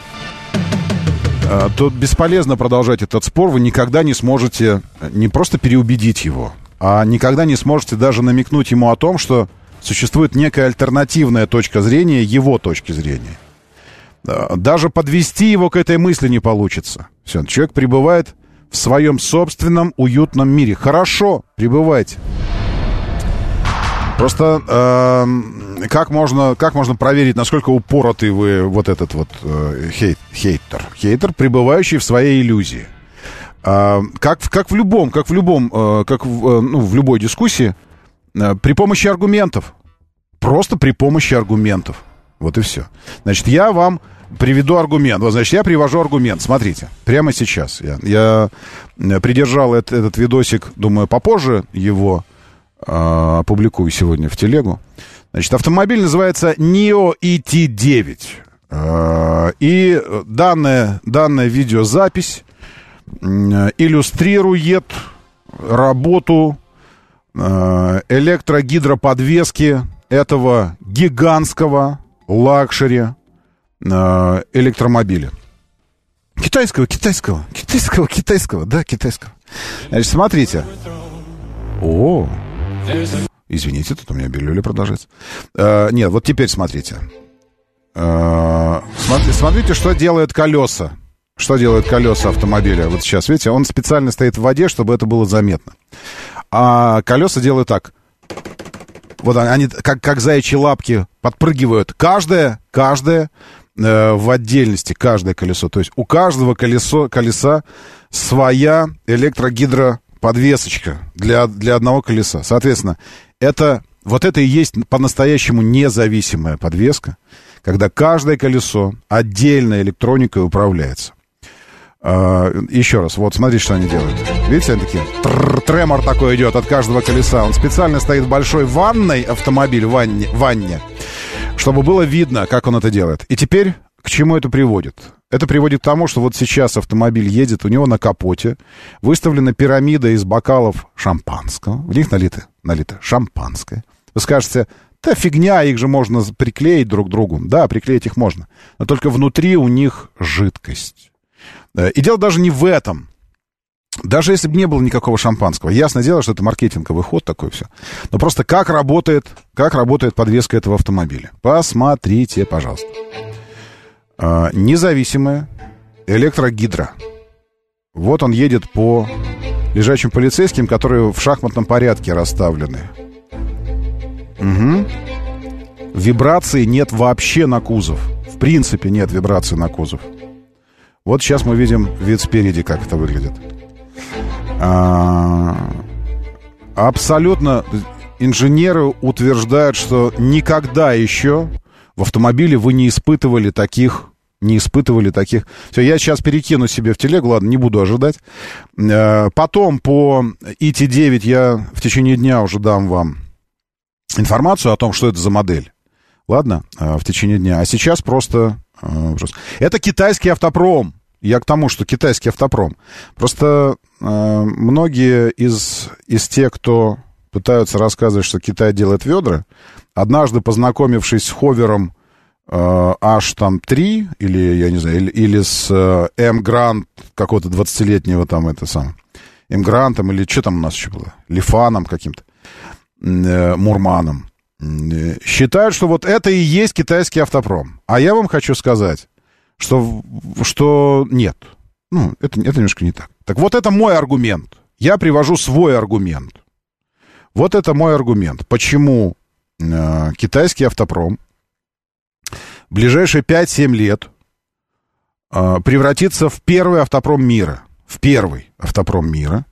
э, то бесполезно продолжать этот спор. Вы никогда не сможете не просто переубедить его, а никогда не сможете даже намекнуть ему о том, что существует некая альтернативная точка зрения его точки зрения. Даже подвести его к этой мысли не получится. Все, человек пребывает в своем собственном уютном мире. Хорошо, пребывайте. Просто э, как, можно, как можно проверить, насколько упоротый вы вот этот вот э, хейт, хейтер? Хейтер, пребывающий в своей иллюзии. Э, как, как в любом, как в любом, э, как в, э, ну, в любой дискуссии, э, при помощи аргументов. Просто при помощи аргументов. Вот и все. Значит, я вам приведу аргумент. Вот, значит, я привожу аргумент. Смотрите, прямо сейчас. Я, я придержал этот, этот видосик, думаю, попозже его э, опубликую сегодня в телегу. Значит, автомобиль называется Nio и ти девять. Э, и данная, данная видеозапись э, иллюстрирует работу э, электрогидроподвески этого гигантского лакшери э, электромобиля. Китайского, китайского, китайского, китайского, да, китайского. Значит, смотрите. О, извините, тут у меня бельюля продолжается. Э, нет, вот теперь смотрите. Э, смотри, смотрите, что делают колеса. Что делают колеса автомобиля. Вот сейчас, видите, он специально стоит в воде, чтобы это было заметно. А колеса делают так. Вот они, как, как заячьи лапки, подпрыгивают. Каждое, каждое э, в отдельности, каждое колесо. То есть у каждого колесо, колеса своя электрогидроподвесочка для, для одного колеса. Соответственно, это, вот это и есть по-настоящему независимая подвеска, когда каждое колесо отдельной электроникой управляется. Uh, еще раз, вот смотрите, что они делают. Видите, они такие, тремор такой идет от каждого колеса. Он специально стоит в большой ванной, автомобиль в ванне, ванне, чтобы было видно, как он это делает. И теперь к чему это приводит? Это приводит к тому, что вот сейчас автомобиль едет, у него на капоте выставлена пирамида из бокалов шампанского. В них налито, налито шампанское. Вы скажете, да фигня, их же можно приклеить друг к другу. Да, приклеить их можно. Но только внутри у них жидкость. И дело даже не в этом. Даже если бы не было никакого шампанского. Ясное дело, что это маркетинговый ход такой все. Но просто как работает, как работает подвеска этого автомобиля. Посмотрите, пожалуйста. А, независимая электрогидро. Вот он едет по лежачим полицейским, которые в шахматном порядке расставлены. Угу. Вибрации нет вообще на кузов. В принципе нет вибрации на кузов. Вот сейчас мы видим вид спереди, как это выглядит. А, абсолютно инженеры утверждают, что никогда еще в автомобиле вы не испытывали таких, не испытывали таких. Все, я сейчас перекину себе в телегу, ладно, не буду ожидать. А, потом по и ти девять я в течение дня уже дам вам информацию о том, что это за модель. Ладно, а, в течение дня. А сейчас просто... Это китайский автопром. Я к тому, что китайский автопром. Просто э, многие из, из тех, кто пытаются рассказывать, что Китай делает ведра, однажды познакомившись с ховером э, аш три, или, я не знаю, или, или с э, M-Grant какого-то двадцатилетнего там, это сам, M-Grant'ом, или что там у нас еще было, Лифаном каким-то, э, Мурманом, считают, что вот это и есть китайский автопром. А я вам хочу сказать, что, что нет. Ну, это, это немножко не так. Так вот, это мой аргумент. Я привожу свой аргумент. Вот это мой аргумент. Почему э, китайский автопром в ближайшие пять-семь лет э, превратится в первый автопром мира. В первый автопром мира.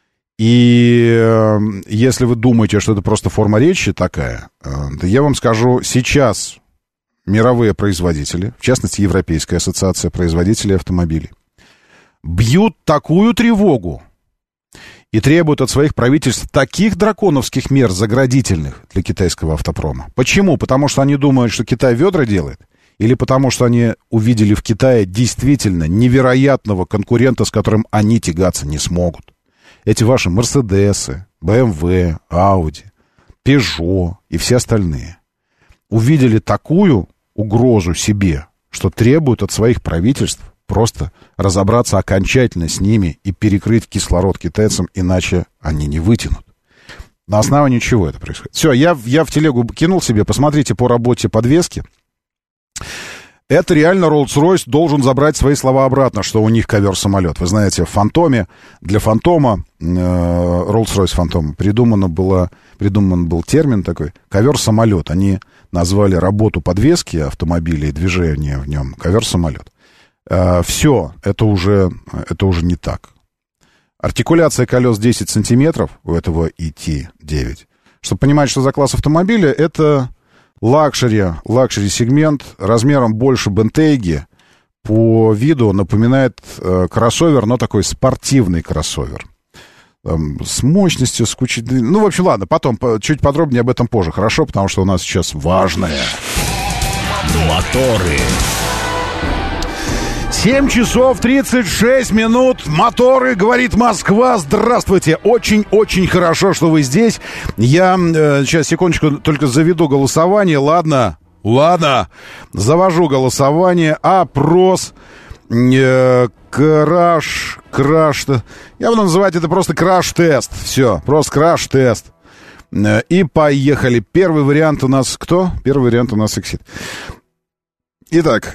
И э, если вы думаете, что это просто форма речи такая, э, то я вам скажу, сейчас мировые производители, в частности, Европейская ассоциация производителей автомобилей, бьют такую тревогу и требуют от своих правительств таких драконовских мер заградительных для китайского автопрома. Почему? Потому что они думают, что Китай ведра делает? Или потому что они увидели в Китае действительно невероятного конкурента, с которым они тягаться не смогут? Эти ваши Мерседесы, бэ эм вэ, Ауди, Пежо и все остальные увидели такую угрозу себе, что требуют от своих правительств просто разобраться окончательно с ними и перекрыть кислород китайцам, иначе они не вытянут. На основании чего это происходит? Все, я, я в телегу кинул себе, посмотрите по работе подвески. Это реально Rolls-Royce должен забрать свои слова обратно, что у них ковер-самолет. Вы знаете, в «Фантоме», для «Фантома», э, Rolls-Royce «Фантом» придумано было, придуман был термин такой, ковер-самолет. Они назвали работу подвески автомобиля и движение в нем ковер-самолет. А, все, это уже, это уже не так. Артикуляция колес десять сантиметров у этого и ти девять. Чтобы понимать, что за класс автомобиля, это лакшери, лакшери-сегмент размером больше Бентейги. По виду напоминает э, кроссовер, но такой спортивный кроссовер. Там, с мощностью, с кучей... Ну, в общем, ладно, потом, по, чуть подробнее об этом позже, хорошо? Потому что у нас сейчас важное. Моторы. семь часов тридцать шесть минут. Моторы, говорит Москва. Здравствуйте. Очень-очень хорошо, что вы здесь. Я э, сейчас, секундочку, только заведу голосование. Ладно? Ладно. Завожу голосование. Опрос. Э, краш. Краш. Я буду называть это просто краш-тест. Все. Просто краш-тест. Э, и поехали. Первый вариант у нас кто? Первый вариант у нас Exit. Итак,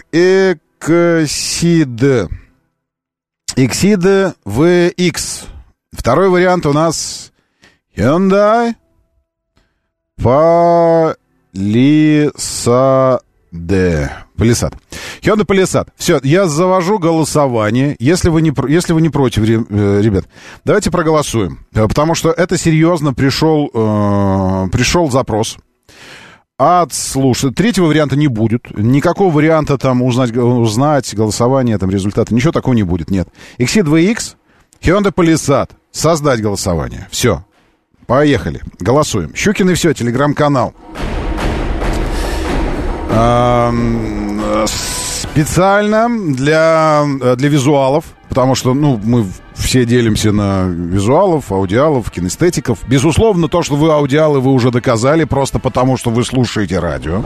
Exit. Exit ви икс. Второй вариант у нас Hyundai Palisade. Palisade. Hyundai Palisade. Все, я завожу голосование. Если вы не, если вы не против, ребят, давайте проголосуем. Потому что это серьезно пришел, э, пришел запрос. От слушай, третьего варианта не будет. Никакого варианта там узнать, узнать голосование, там результаты. Ничего такого не будет, нет. Exit ви икс, Hyundai Palisade. Создать голосование. Все. Поехали. Голосуем. Щукин и все, телеграм-канал. Специально для, для визуалов, потому что, ну, мы все делимся на визуалов, аудиалов, кинестетиков. Безусловно, то, что вы аудиалы, вы уже доказали, просто потому, что вы слушаете радио.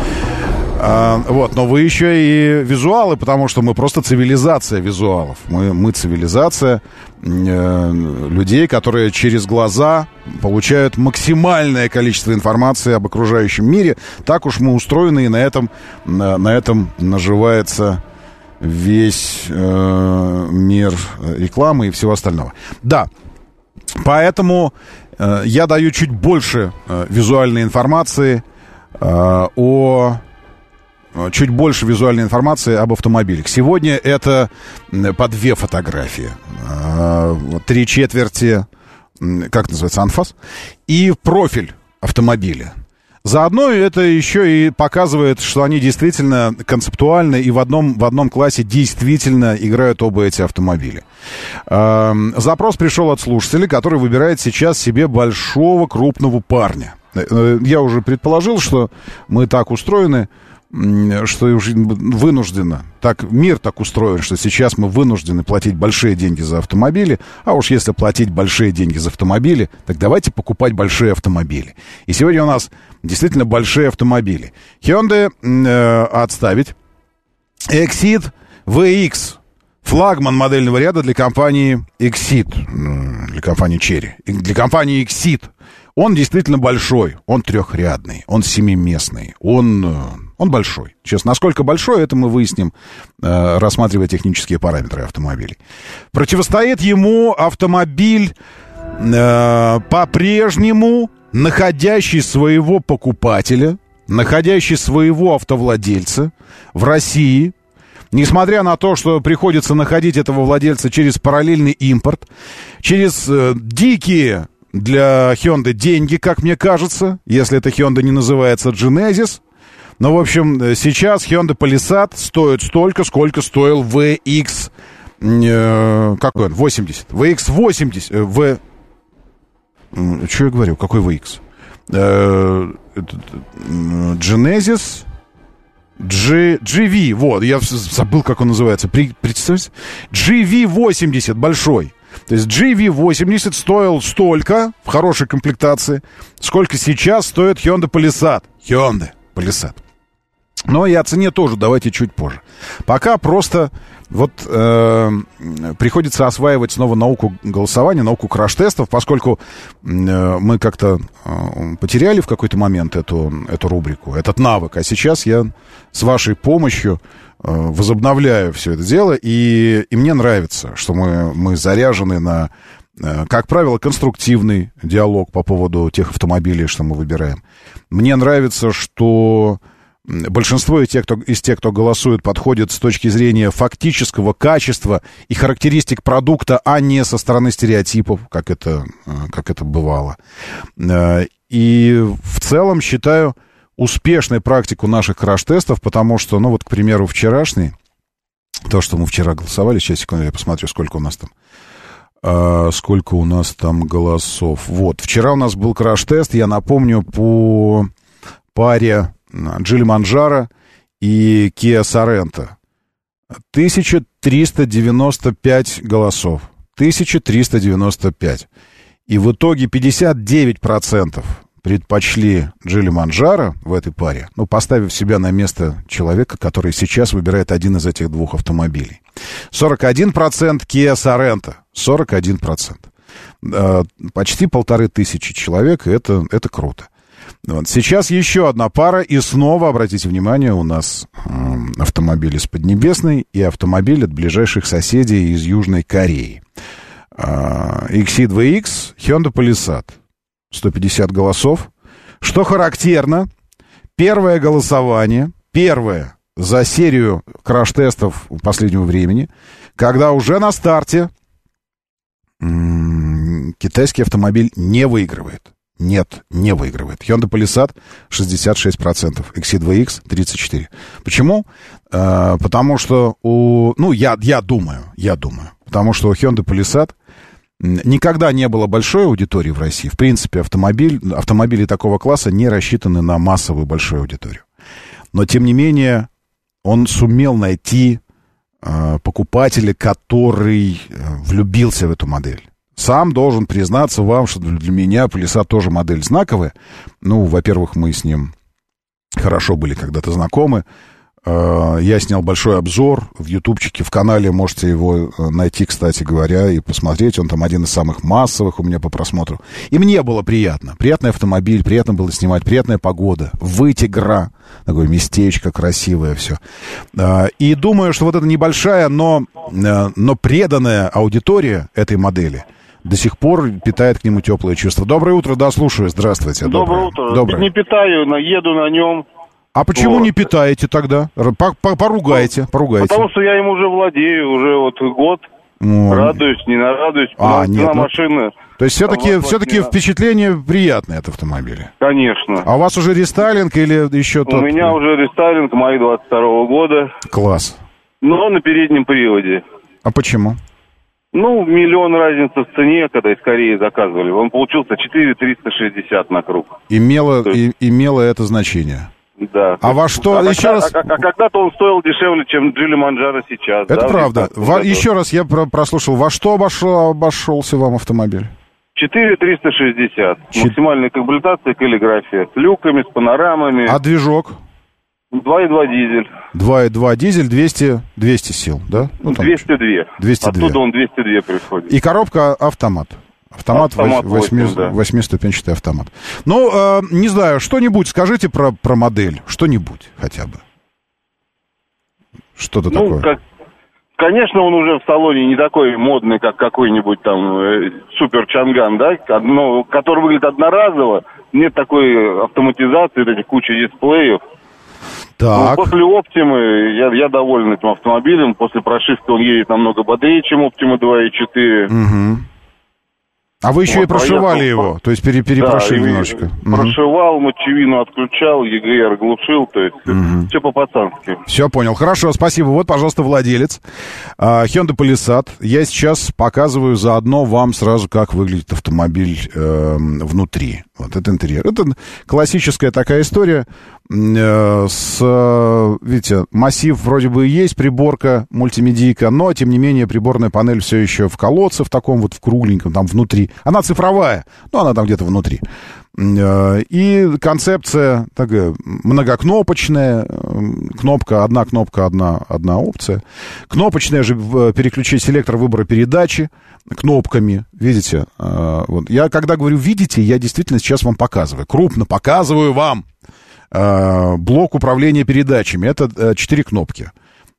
А, вот, но вы еще и визуалы, потому что мы просто цивилизация визуалов. Мы, мы цивилизация э, людей, которые через глаза получают максимальное количество информации об окружающем мире. Так уж мы устроены, и на этом, на, на этом наживается весь э, мир рекламы и всего остального. Да, поэтому э, я даю чуть больше э, визуальной информации э, о... Чуть больше визуальной информации об автомобилях. Сегодня это по две фотографии. Три четверти, как называется, анфас, и профиль автомобиля. Заодно это еще и показывает, что они действительно концептуально и в одном, в одном классе действительно играют оба эти автомобиля. Запрос пришел от слушателя, который выбирает сейчас себе большого крупного парня. Я уже предположил, что мы так устроены, что уже вынужденно, так, мир так устроен, что сейчас мы вынуждены платить большие деньги за автомобили, а уж если платить большие деньги за автомобили, так давайте покупать большие автомобили. И сегодня у нас действительно большие автомобили. Hyundai э, отставить. Exit ви икс. Флагман модельного ряда для компании Exit, для компании Chery, для компании Exit. Он действительно большой, он трехрядный, он семиместный, он, он большой. Честно, насколько большой, это мы выясним, э, рассматривая технические параметры автомобилей. Противостоит ему автомобиль э, по-прежнему находящий своего покупателя, находящий своего автовладельца в России. Несмотря на то, что приходится находить этого владельца через параллельный импорт, через э, дикие для Hyundai деньги, как мне кажется, если это Hyundai не называется Genesis. Но, в общем, сейчас Hyundai Palisade стоит столько, сколько стоил ви икс, э, какой он, восемьдесят. ви икс восемьдесят, э, в... Что я говорю, какой ви икс? Э, Genesis... G, джи ви, вот, я забыл, как он называется. При, представьте, джи ви восемьдесят, большой. То есть джи ви восемьдесят стоил столько, в хорошей комплектации, сколько сейчас стоит Hyundai Palisade. Hyundai Palisade. Но и о цене тоже давайте чуть позже. Пока просто вот э, приходится осваивать снова науку голосования, науку краш-тестов, поскольку э, мы как-то э, потеряли в какой-то момент эту, эту рубрику, этот навык. А сейчас я с вашей помощью э, возобновляю все это дело, и, и мне нравится, что мы, мы заряжены на Как правило, конструктивный диалог по поводу тех автомобилей, что мы выбираем. Мне нравится, что большинство из тех, кто, из тех, кто голосует, подходит с точки зрения фактического качества и характеристик продукта, а не со стороны стереотипов, как это, как это бывало. И в целом считаю успешной практику наших краш-тестов, потому что, ну вот, к примеру, вчерашний, то, что мы вчера голосовали, сейчас, секунду, я посмотрю, сколько у нас там. А, сколько у нас там голосов. Вот, вчера у нас был краш-тест, я напомню, по паре Geely Manjaro и Kia Sorento. тысяча триста девяносто пять голосов. тысяча триста девяносто пять. И в итоге пятьдесят девять процентов предпочли Geely Manjaro в этой паре, ну, поставив себя на место человека, который сейчас выбирает один из этих двух автомобилей. сорок один процент Kia Sorento. сорок один процент. Почти полторы тысячи человек, и это, это круто. Вот. Сейчас еще одна пара, и снова, обратите внимание, у нас э, автомобиль из Поднебесной и автомобиль от ближайших соседей из Южной Кореи. Э, икс и два икс, Hyundai Palisade. сто пятьдесят голосов. Что характерно, первое голосование, первое за серию краш-тестов последнего времени, когда уже на старте м-м, китайский автомобиль не выигрывает. Нет, не выигрывает. Hyundai Palisade шестьдесят шесть процентов, икс и два икс тридцать четыре процента. Почему? Э, потому что у... Ну, я, я думаю, я думаю. Потому что у Hyundai Palisade никогда не было большой аудитории в России. В принципе, автомобиль, автомобили такого класса не рассчитаны на массовую большую аудиторию. Но, тем не менее, он сумел найти э, покупателя, который э, влюбился в эту модель. Сам должен признаться вам, что для меня Palisade тоже модель знаковая. Ну, во-первых, мы с ним хорошо были когда-то знакомы. Я снял большой обзор в ютубчике, в канале, можете его найти, кстати говоря, и посмотреть. Он там один из самых массовых у меня по просмотру. И мне было приятно. Приятный автомобиль, приятно было снимать, приятная погода. Вытегра, такое местечко красивое все. И думаю, что вот эта небольшая, но, но преданная аудитория этой модели до сих пор питает к нему теплое чувство. Доброе утро, да, слушаю. Здравствуйте. Доброе, Доброе утро. Доброе. Не питаю, но еду на нем. А почему вот. не питаете тогда? Поругайте, поругайте. Потому что я им уже владею, уже вот год. Ну, радуюсь, не нарадуюсь. А, нет, на ну, машины. То есть все-таки, все-таки впечатление приятное от автомобиля? Конечно. А у вас уже рестайлинг или еще тот? У меня уже рестайлинг мая двадцать второго года. Класс. Но на переднем приводе. А почему? Ну, миллион разница в цене, когда из Кореи заказывали. Он получился четыре триста шестьдесят на круг. Имело, есть... и, имело это значение? Да. А во что? А, еще а, раз... а, а, а когда-то он стоил дешевле, чем Geely Manjaro сейчас. Это да, правда. Во... Еще раз я про- прослушал. Во что обошел, обошелся вам автомобиль? четыре триста шестьдесят. Чет... Максимальная комплектация, каллиграфия. С люками, с панорамами. А движок? два и два дизель. два и два дизель, двести, двести сил, да? Ну, там двести два. двести два. Оттуда он двести два приходит. И коробка автомат. Автомат, автомат восьми, восемь, да. восьмиступенчатый автомат. Ну, э, не знаю, что-нибудь скажите про, про модель. Что-нибудь хотя бы. Что-то ну, такое. Как, конечно, он уже в салоне не такой модный, как какой-нибудь там э, супер Чанган, да? Одно, который выглядит одноразово. Нет такой автоматизации, этих куча дисплеев. Так. Ну, после Оптимы я, я доволен этим автомобилем. После прошивки он едет намного бодрее, чем Оптима два и четыре. Угу. А вы еще вот, и прошивали его, его, то есть пере, перепрошили да, немножечко. Прошивал, угу. Мочевину отключал, и джи ар глушил, то есть угу. Все по-пацански. Все понял, хорошо, спасибо. Вот, пожалуйста, владелец uh, Hyundai Palisade. Я сейчас показываю заодно вам сразу, как выглядит автомобиль uh, внутри. Вот это интерьер. Это классическая такая история. Uh, с, uh, видите, массив вроде бы и есть, приборка, мультимедийка, но, тем не менее, приборная панель все еще в колодце, в таком вот, в кругленьком, там внутри. Она цифровая, но она там где-то внутри. И концепция такая многокнопочная. Кнопка, одна кнопка, одна, одна опция. Кнопочная же переключить селектор выбора передачи кнопками. Видите? Вот. Я когда говорю «видите», я действительно сейчас вам показываю. Крупно показываю вам блок управления передачами. Это четыре кнопки.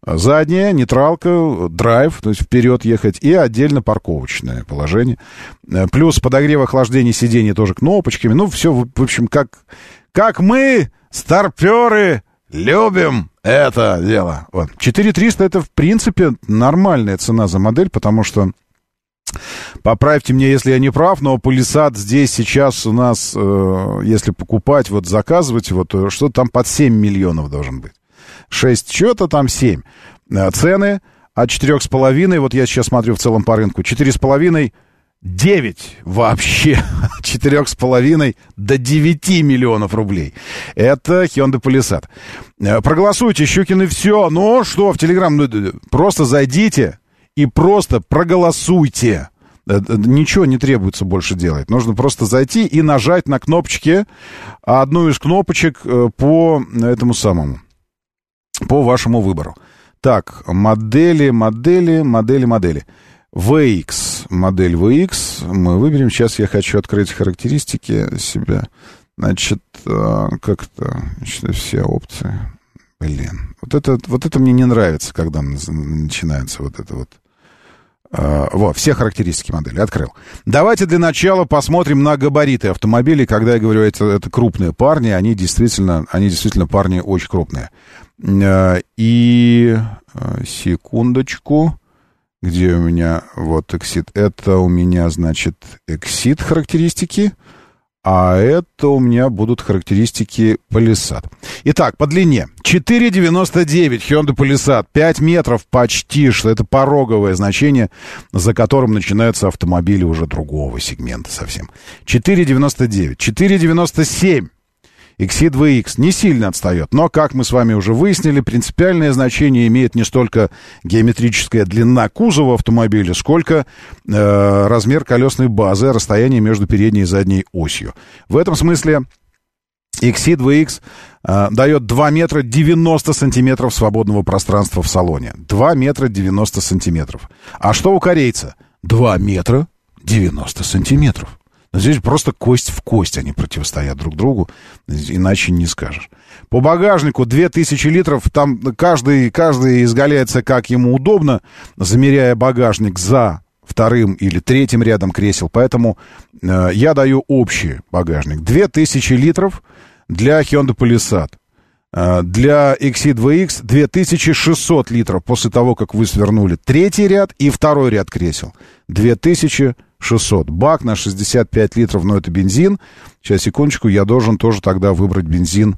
Задняя, нейтралка, драйв, то есть вперед ехать, и отдельно парковочное положение. Плюс подогрев, охлаждение сидений тоже кнопочками. Ну, все, в общем, как, как мы, старперы, любим это дело. Вот. четыре тысячи триста это, в принципе, нормальная цена за модель, потому что, поправьте меня, если я не прав, но Palisade здесь сейчас у нас, э, если покупать, вот заказывать, вот что-то там под семь миллионов должен быть. шесть что-то там, семь. Цены от четырех с половиной, вот я сейчас смотрю в целом по рынку, четыре с половиной, девять вообще, от четырех с половиной до девяти миллионов рублей. Это Hyundai Palisade. Проголосуйте, Щукины, все. Ну что, в Телеграм, ну, просто зайдите и просто проголосуйте. Ничего не требуется больше делать. Нужно просто зайти и нажать на кнопочки, одну из кнопочек по этому самому. По вашему выбору. Так, модели, модели, модели, модели. ви икс, модель ви икс мы выберем. Сейчас я хочу открыть характеристики себя. Значит, как-то, значит, все опции. Блин, вот это, вот это мне не нравится, когда начинается вот это вот. Во, все характеристики модели открыл. Давайте для начала посмотрим на габариты автомобилей. Когда я говорю, это, это крупные парни, они действительно, они действительно парни очень крупные. И секундочку, где у меня вот Exit, это у меня, значит, Exit характеристики, а это у меня будут характеристики Palisade. Итак, по длине четыре девяносто девять Hyundai Palisade, пять метров почти, что это пороговое значение, за которым начинаются автомобили уже другого сегмента совсем. четыре девяносто девять, четыре девяносто семь Exit ви икс не сильно отстает, но, как мы с вами уже выяснили, принципиальное значение имеет не столько геометрическая длина кузова автомобиля, сколько э, размер колесной базы, расстояние между передней и задней осью. В этом смысле Exit ви икс э, дает два метра девяносто сантиметров свободного пространства в салоне. два метра девяносто сантиметров. А что у корейца? два метра девяносто сантиметров. Но здесь просто кость в кость они противостоят друг другу, иначе не скажешь. По багажнику две тысячи литров, там каждый, каждый изгаляется как ему удобно, замеряя багажник за вторым или третьим рядом кресел, поэтому э, я даю общий багажник. две тысячи литров для Hyundai Palisade. Э, для Exit ви икс две тысячи шестьсот литров после того, как вы свернули третий ряд и второй ряд кресел. две тысячи шестьсот. Бак на шестьдесят пять литров, но это бензин. Сейчас, секундочку, я должен тоже тогда выбрать бензин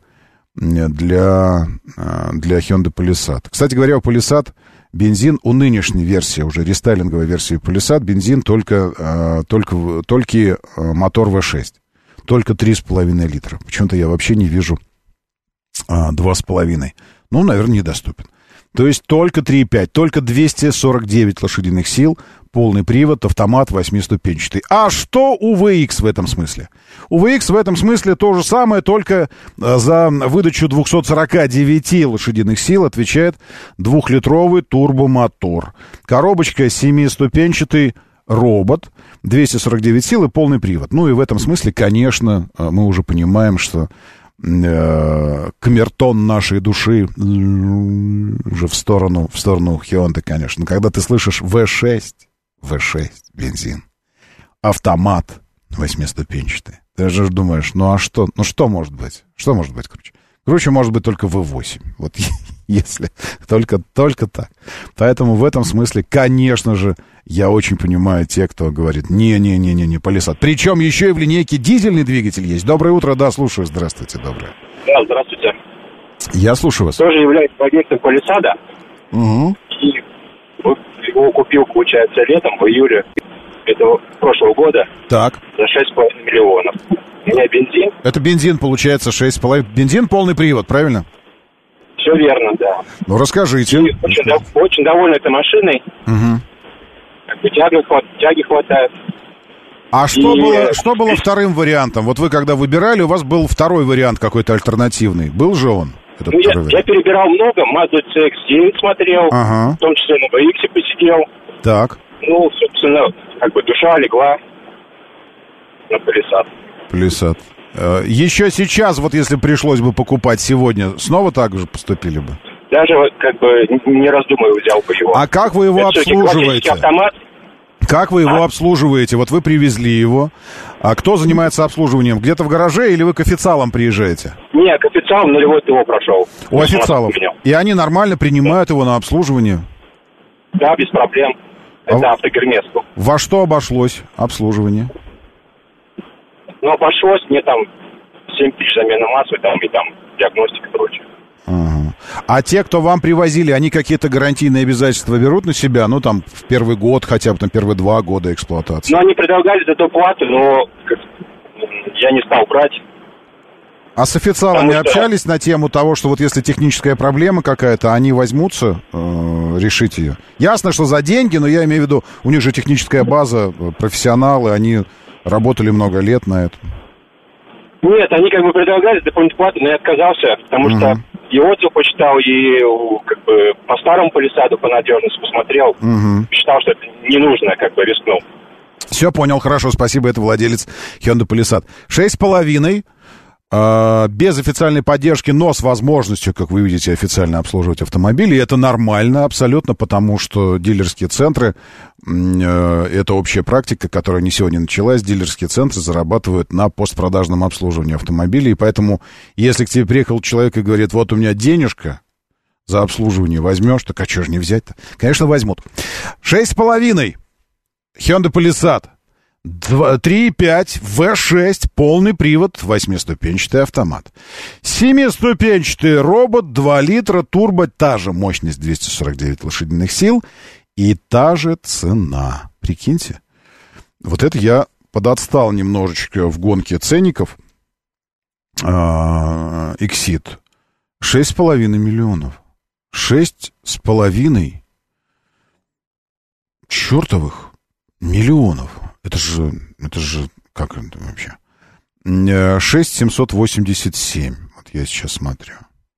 для, для Hyundai Palisade. Кстати говоря, у Palisade бензин, у нынешней версии, уже рестайлинговой версии Palisade, бензин только, только, только мотор ви шесть. Только три с половиной литра. Почему-то я вообще не вижу два с половиной. Ну, наверное, недоступен. То есть только три и пять, только двести сорок девять лошадиных сил, полный привод, автомат восьмиступенчатый. А что у ви икс в этом смысле? У ви икс в этом смысле то же самое, только за выдачу двухсот сорока девяти лошадиных сил отвечает двухлитровый турбомотор. Коробочка семиступенчатый робот, двести сорок девять сил и полный привод. Ну и в этом смысле, конечно, мы уже понимаем, что камертон нашей души уже в сторону, в сторону Hyundai, конечно. Когда ты слышишь ви шесть, ви шесть, бензин, автомат восьмиступенчатый, ты же думаешь, ну а что, ну что может быть? Что может быть круче? Круче может быть только ви восемь. Вот если только, только так. Поэтому в этом смысле, конечно же, я очень понимаю те, кто говорит, не-не-не-не, Palisade. Причем еще и в линейке дизельный двигатель есть. Доброе утро, да, слушаю. Здравствуйте, доброе. Да, здравствуйте. Я слушаю вас. Тоже являюсь владельцем Palisade. Угу. И его купил, получается, летом, в июле этого прошлого года. Так. За шесть с половиной миллионов. У меня бензин. Это бензин, получается, шесть с половиной. Бензин полный привод, правильно? Все верно, да. Ну, расскажите. И очень, очень доволен этой машиной. Угу. Как бы тяги, тяги хватает. А что, и... было, что было вторым вариантом? Вот вы когда выбирали, у вас был второй вариант какой-то альтернативный. Был же он? Этот ну, я, я перебирал много. Mazda си икс девять смотрел. Ага. В том числе на ви икс посидел. Так. Ну, собственно, как бы душа легла на Palisade. Palisade. Еще сейчас, вот если пришлось бы покупать сегодня, снова так же поступили бы? даже как бы не раздумывая взял бы его. А как вы его Это обслуживаете? Автомат. Как вы его а? обслуживаете? Вот вы привезли его. А кто занимается обслуживанием? Где-то в гараже или вы к официалам приезжаете? Не, к официалам нулевой ТО прошел. У официалов. И они нормально принимают его на обслуживание? Да, без проблем. Это а автогермес. Во что обошлось обслуживание? Ну, обошлось мне там семь тысяч замена масла, там и там диагностика и прочее. Ага. А те, кто вам привозили, они какие-то гарантийные обязательства берут на себя? Ну, там, в первый год, хотя бы там первые два года эксплуатации. Ну, они предлагали за доплату, но я не стал брать. А с официалами Потому общались что... на тему того, что вот если техническая проблема какая-то, они возьмутся э, решить ее? Ясно, что за деньги, но я имею в виду, у них же техническая база, профессионалы, они работали много лет на этом. Нет, они как бы предлагали дополнительную плату, но я отказался, потому uh-huh. что и отзыв почитал, и как бы по старому полисаду, по надежности посмотрел, uh-huh. считал, что это не нужно, как бы рискнул. Все, понял, хорошо, спасибо, это владелец Hyundai Palisade. Шесть с половиной. Без официальной поддержки, но с возможностью, как вы видите, официально обслуживать автомобили. И это нормально абсолютно, потому что дилерские центры, это общая практика, которая не сегодня началась, дилерские центры зарабатывают на постпродажном обслуживании автомобилей. И поэтому, если к тебе приехал человек и говорит, вот у меня денежка за обслуживание возьмешь, так а что же не взять-то? Конечно, возьмут. Шесть с половиной. Hyundai Palisade. три и пять, вэ шесть, полный привод, восьмиступенчатый автомат. Семиступенчатый робот, два литра, турбо, та же мощность, двести сорок девять лошадиных сил и та же цена. Прикиньте, вот это я подотстал немножечко в гонке ценников. Exit. шесть с половиной миллионов. Шесть с половиной чертовых миллионов. Это же, это же, как это вообще? шесть семьсот восемьдесят семь. Вот я сейчас смотрю.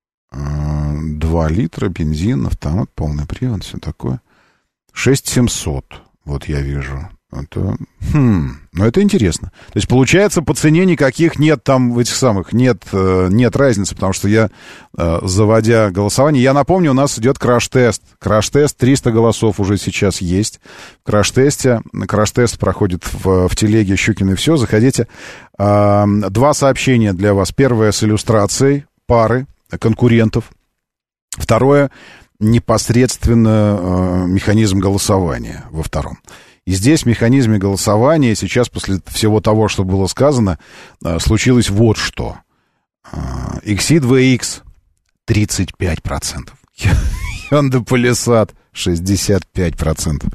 два литра, бензин, автомат, полный привод, все такое. шесть семьсот. Вот я вижу. Это, хм, ну это интересно. То есть, получается, по цене никаких нет там этих самых, нет, нет разницы, потому что я, заводя голосование, я напомню, у нас идет краш-тест. Краш-тест, триста голосов уже сейчас есть. В краш-тесте, краш-тест проходит в, в телеге Щукин и все. Заходите. Два сообщения для вас. Первое с иллюстрацией пары конкурентов. Второе непосредственно механизм голосования во втором. И здесь в механизме голосования сейчас, после всего того, что было сказано, случилось вот что. Exit ви икс тридцать пять процентов. Hyundai Palisade шестьдесят пять процентов.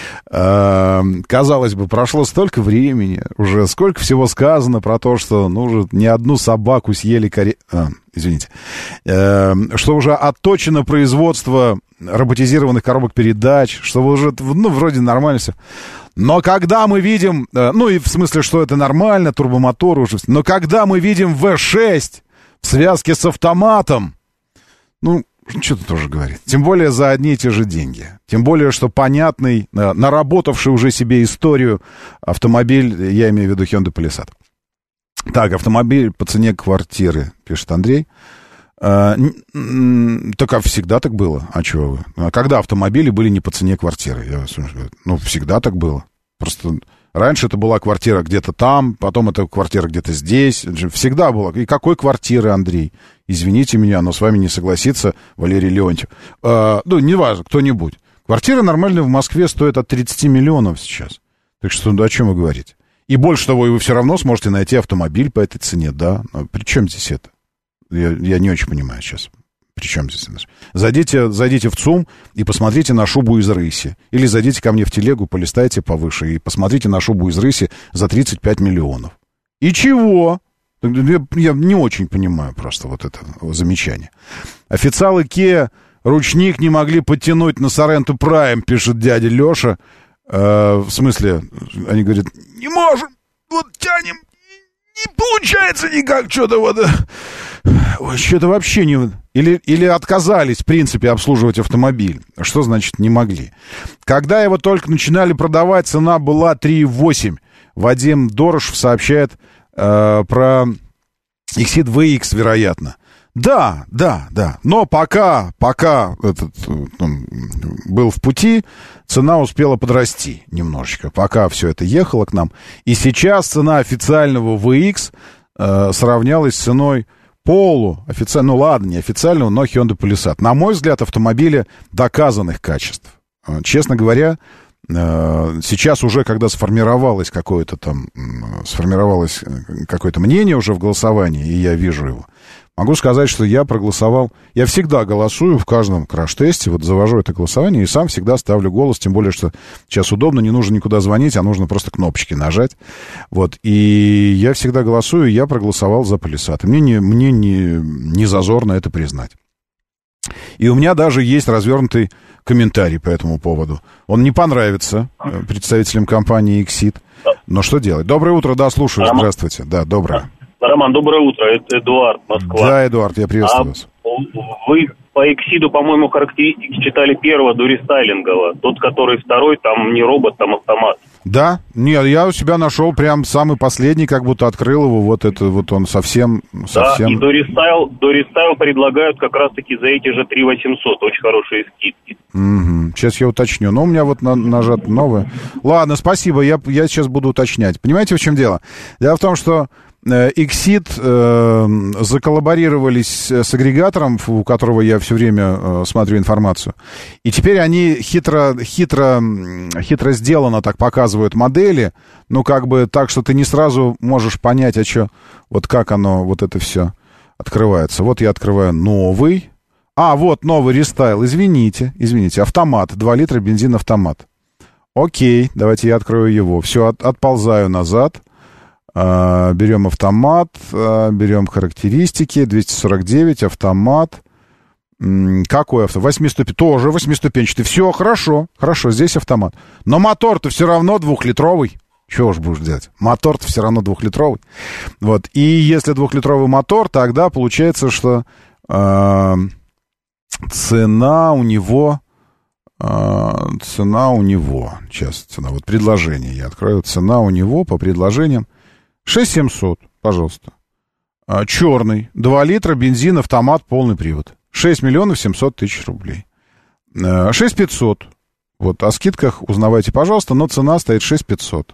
Казалось бы, прошло столько времени, уже сколько всего сказано про то, что ну, уже не одну собаку съели коре... а, извините. Что уже отточено производство роботизированных коробок передач, что уже, ну, вроде нормально все. Но когда мы видим, ну, и в смысле, что это нормально, турбомотор уже, но когда мы видим вэ шесть в связке с автоматом, ну, что тут тоже говорить. Тем более за одни и те же деньги. Тем более, что понятный, наработавший уже себе историю автомобиль, я имею в виду Hyundai Palisade. Так, автомобиль по цене квартиры, пишет Андрей. А, так а всегда так было. А чего вы? А когда автомобили были не по цене квартиры? Я, ну, всегда так было. Просто раньше это была квартира где-то там, потом это квартира где-то здесь. Всегда было. И какой квартиры, Андрей? Извините меня, но с вами не согласится Валерий Леонтьев. А, ну, неважно, кто-нибудь. Квартира нормальная в Москве стоит от тридцати миллионов сейчас. Так что, ну, о чем вы говорите? И больше того, и вы все равно сможете найти автомобиль по этой цене, да? Но при чем здесь это? Я, я не очень понимаю сейчас. При чем здесь это? Зайдите, зайдите в ЦУМ и посмотрите на шубу из рыси. Или зайдите ко мне в телегу, полистайте повыше и посмотрите на шубу из рыси за тридцать пять миллионов. И чего? Я, я не очень понимаю просто вот это замечание. Официалы Kia ручник не могли подтянуть на Sorento Prime, пишет дядя Леша. Э, в смысле, они говорят, не можем, вот тянем, не получается никак, что-то вот... Ой, что-то вообще не... Или, или отказались, в принципе, обслуживать автомобиль. Что значит не могли? Когда его только начинали продавать, цена была три и восемь. Вадим Дорошев сообщает э, про Exit ви икс, вероятно. Да, да, да. Но пока, пока этот он, был в пути, цена успела подрасти немножечко, пока все это ехало к нам. И сейчас цена официального ви икс э, сравнялась с ценой полу, официально, ну ладно, не официального, но Hyundai Palisade. На мой взгляд, автомобили доказанных качеств. Честно говоря, сейчас уже, когда сформировалось какое-то там, сформировалось какое-то мнение уже в голосовании, и я вижу его, могу сказать, что я проголосовал, я всегда голосую в каждом краш-тесте, вот завожу это голосование и сам всегда ставлю голос, тем более, что сейчас удобно, не нужно никуда звонить, а нужно просто кнопочки нажать, вот, и я всегда голосую, я проголосовал за Palisade, мне не, мне не, не зазорно это признать. И у меня даже есть развернутый комментарий по этому поводу. Он не понравится представителям компании Exit, но что делать? Доброе утро, да, слушаю, Роман. Здравствуйте. Да, доброе. Роман, доброе утро, это Эдуард, Москва. Да, Эдуард, я приветствую а вас. Вы по Exit, по-моему, характеристики читали первого до рестайлингового. Тот, который второй, там не робот, там автомат. Да, нет, я у себя нашел прям самый последний, как будто открыл его, вот это вот он совсем... совсем... Да, и до рестайл, до рестайл предлагают как раз-таки за эти же три восемьсот, очень хорошие скидки. Угу. Сейчас я уточню, но у меня вот на, нажат новое. Ладно, спасибо, я, я сейчас буду уточнять. Понимаете, в чем дело? Дело в том, что Exit э, заколлаборировались с агрегатором, у которого я все время э, смотрю информацию. И теперь они хитро, хитро, хитро сделано так показывают модели, ну, как бы так, что ты не сразу можешь понять, а что, вот как оно, вот это все открывается. Вот я открываю новый. А, вот новый рестайл, извините, извините, автомат, два литра бензин автомат. Окей, давайте я открою его. Все, от, отползаю назад. Uh, берем автомат, uh, берем характеристики, двести сорок девять, автомат. М-м, какой автомат? восьмиступенчатый, тоже восьмиступенчатый. Все, хорошо, хорошо, здесь автомат. Но мотор-то все равно двухлитровый. Чего уж будешь делать? Мотор-то все равно двухлитровый. Вот. И если двухлитровый мотор, тогда получается, что uh, цена у него... Uh, цена у него... Сейчас, цена, вот предложение я открою. Цена у него по предложениям шесть тысяч семьсот, пожалуйста. А, черный, два литра, бензин, автомат, полный привод. шесть миллионов семьсот тысяч рублей. А, шесть тысяч пятьсот. Вот, о скидках узнавайте, пожалуйста, но цена стоит шесть тысяч пятьсот.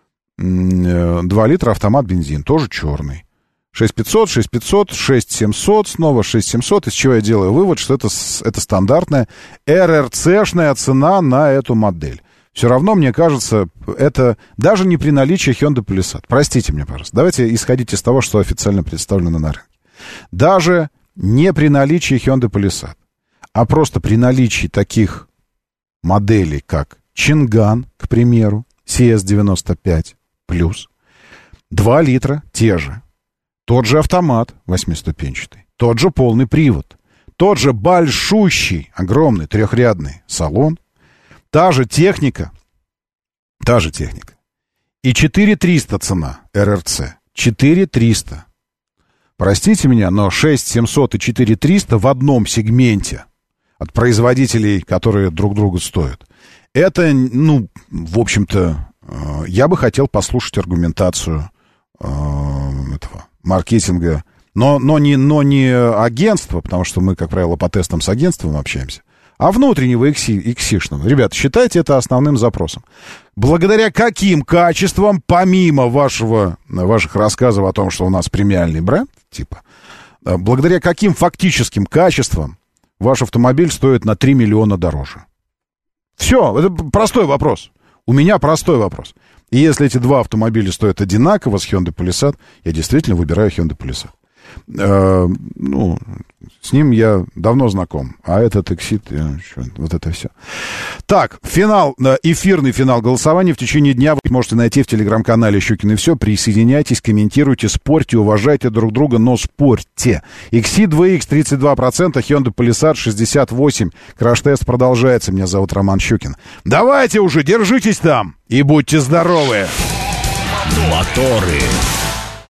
два литра, автомат, бензин, тоже черный. шесть тысяч пятьсот, шесть тысяч пятьсот, шесть тысяч семьсот, снова шесть тысяч семьсот, из чего я делаю вывод, что это, это стандартная эр эр цэ-шная цена на эту модель. Все равно, мне кажется, это даже не при наличии Hyundai Palisade. Простите меня, пожалуйста. Давайте исходить из того, что официально представлено на рынке. Даже не при наличии Hyundai Palisade, а просто при наличии таких моделей, как Чинган, к примеру, си эс девяносто пять плюс, два литра, те же. Тот же автомат восьмиступенчатый, тот же полный привод, тот же большущий, огромный трехрядный салон, та же техника, та же техника. И четыре триста цена эр эр цэ. четыре триста. Простите меня, но шесть тысяч семьсот и четыре тысячи триста в одном сегменте от производителей, которые друг другу стоят. Это, ну, в общем-то, я бы хотел послушать аргументацию э, этого маркетинга, но, но, не, но не агентства, потому что мы, как правило, по тестам с агентством общаемся, а внутреннего иксишного. Ребята, считайте это основным запросом. Благодаря каким качествам, помимо вашего, ваших рассказов о том, что у нас премиальный бренд, типа, благодаря каким фактическим качествам ваш автомобиль стоит на три миллиона дороже? Все, это простой вопрос. У меня простой вопрос. И если эти два автомобиля стоят одинаково с Hyundai Palisade, я действительно выбираю Hyundai Palisade. Э, ну, с ним я давно знаком, а этот Exit, вот это все. Так, финал, эфирный финал голосования в течение дня вы можете найти в телеграм-канале «Щукин и все». Присоединяйтесь, комментируйте, спорьте, уважайте друг друга, но спорьте. Exit ви икс тридцать два процента, Hyundai Palisade шестьдесят восемь процентов. Краш-тест продолжается. Меня зовут Роман Щукин. Давайте уже, держитесь там и будьте здоровы. Моторы.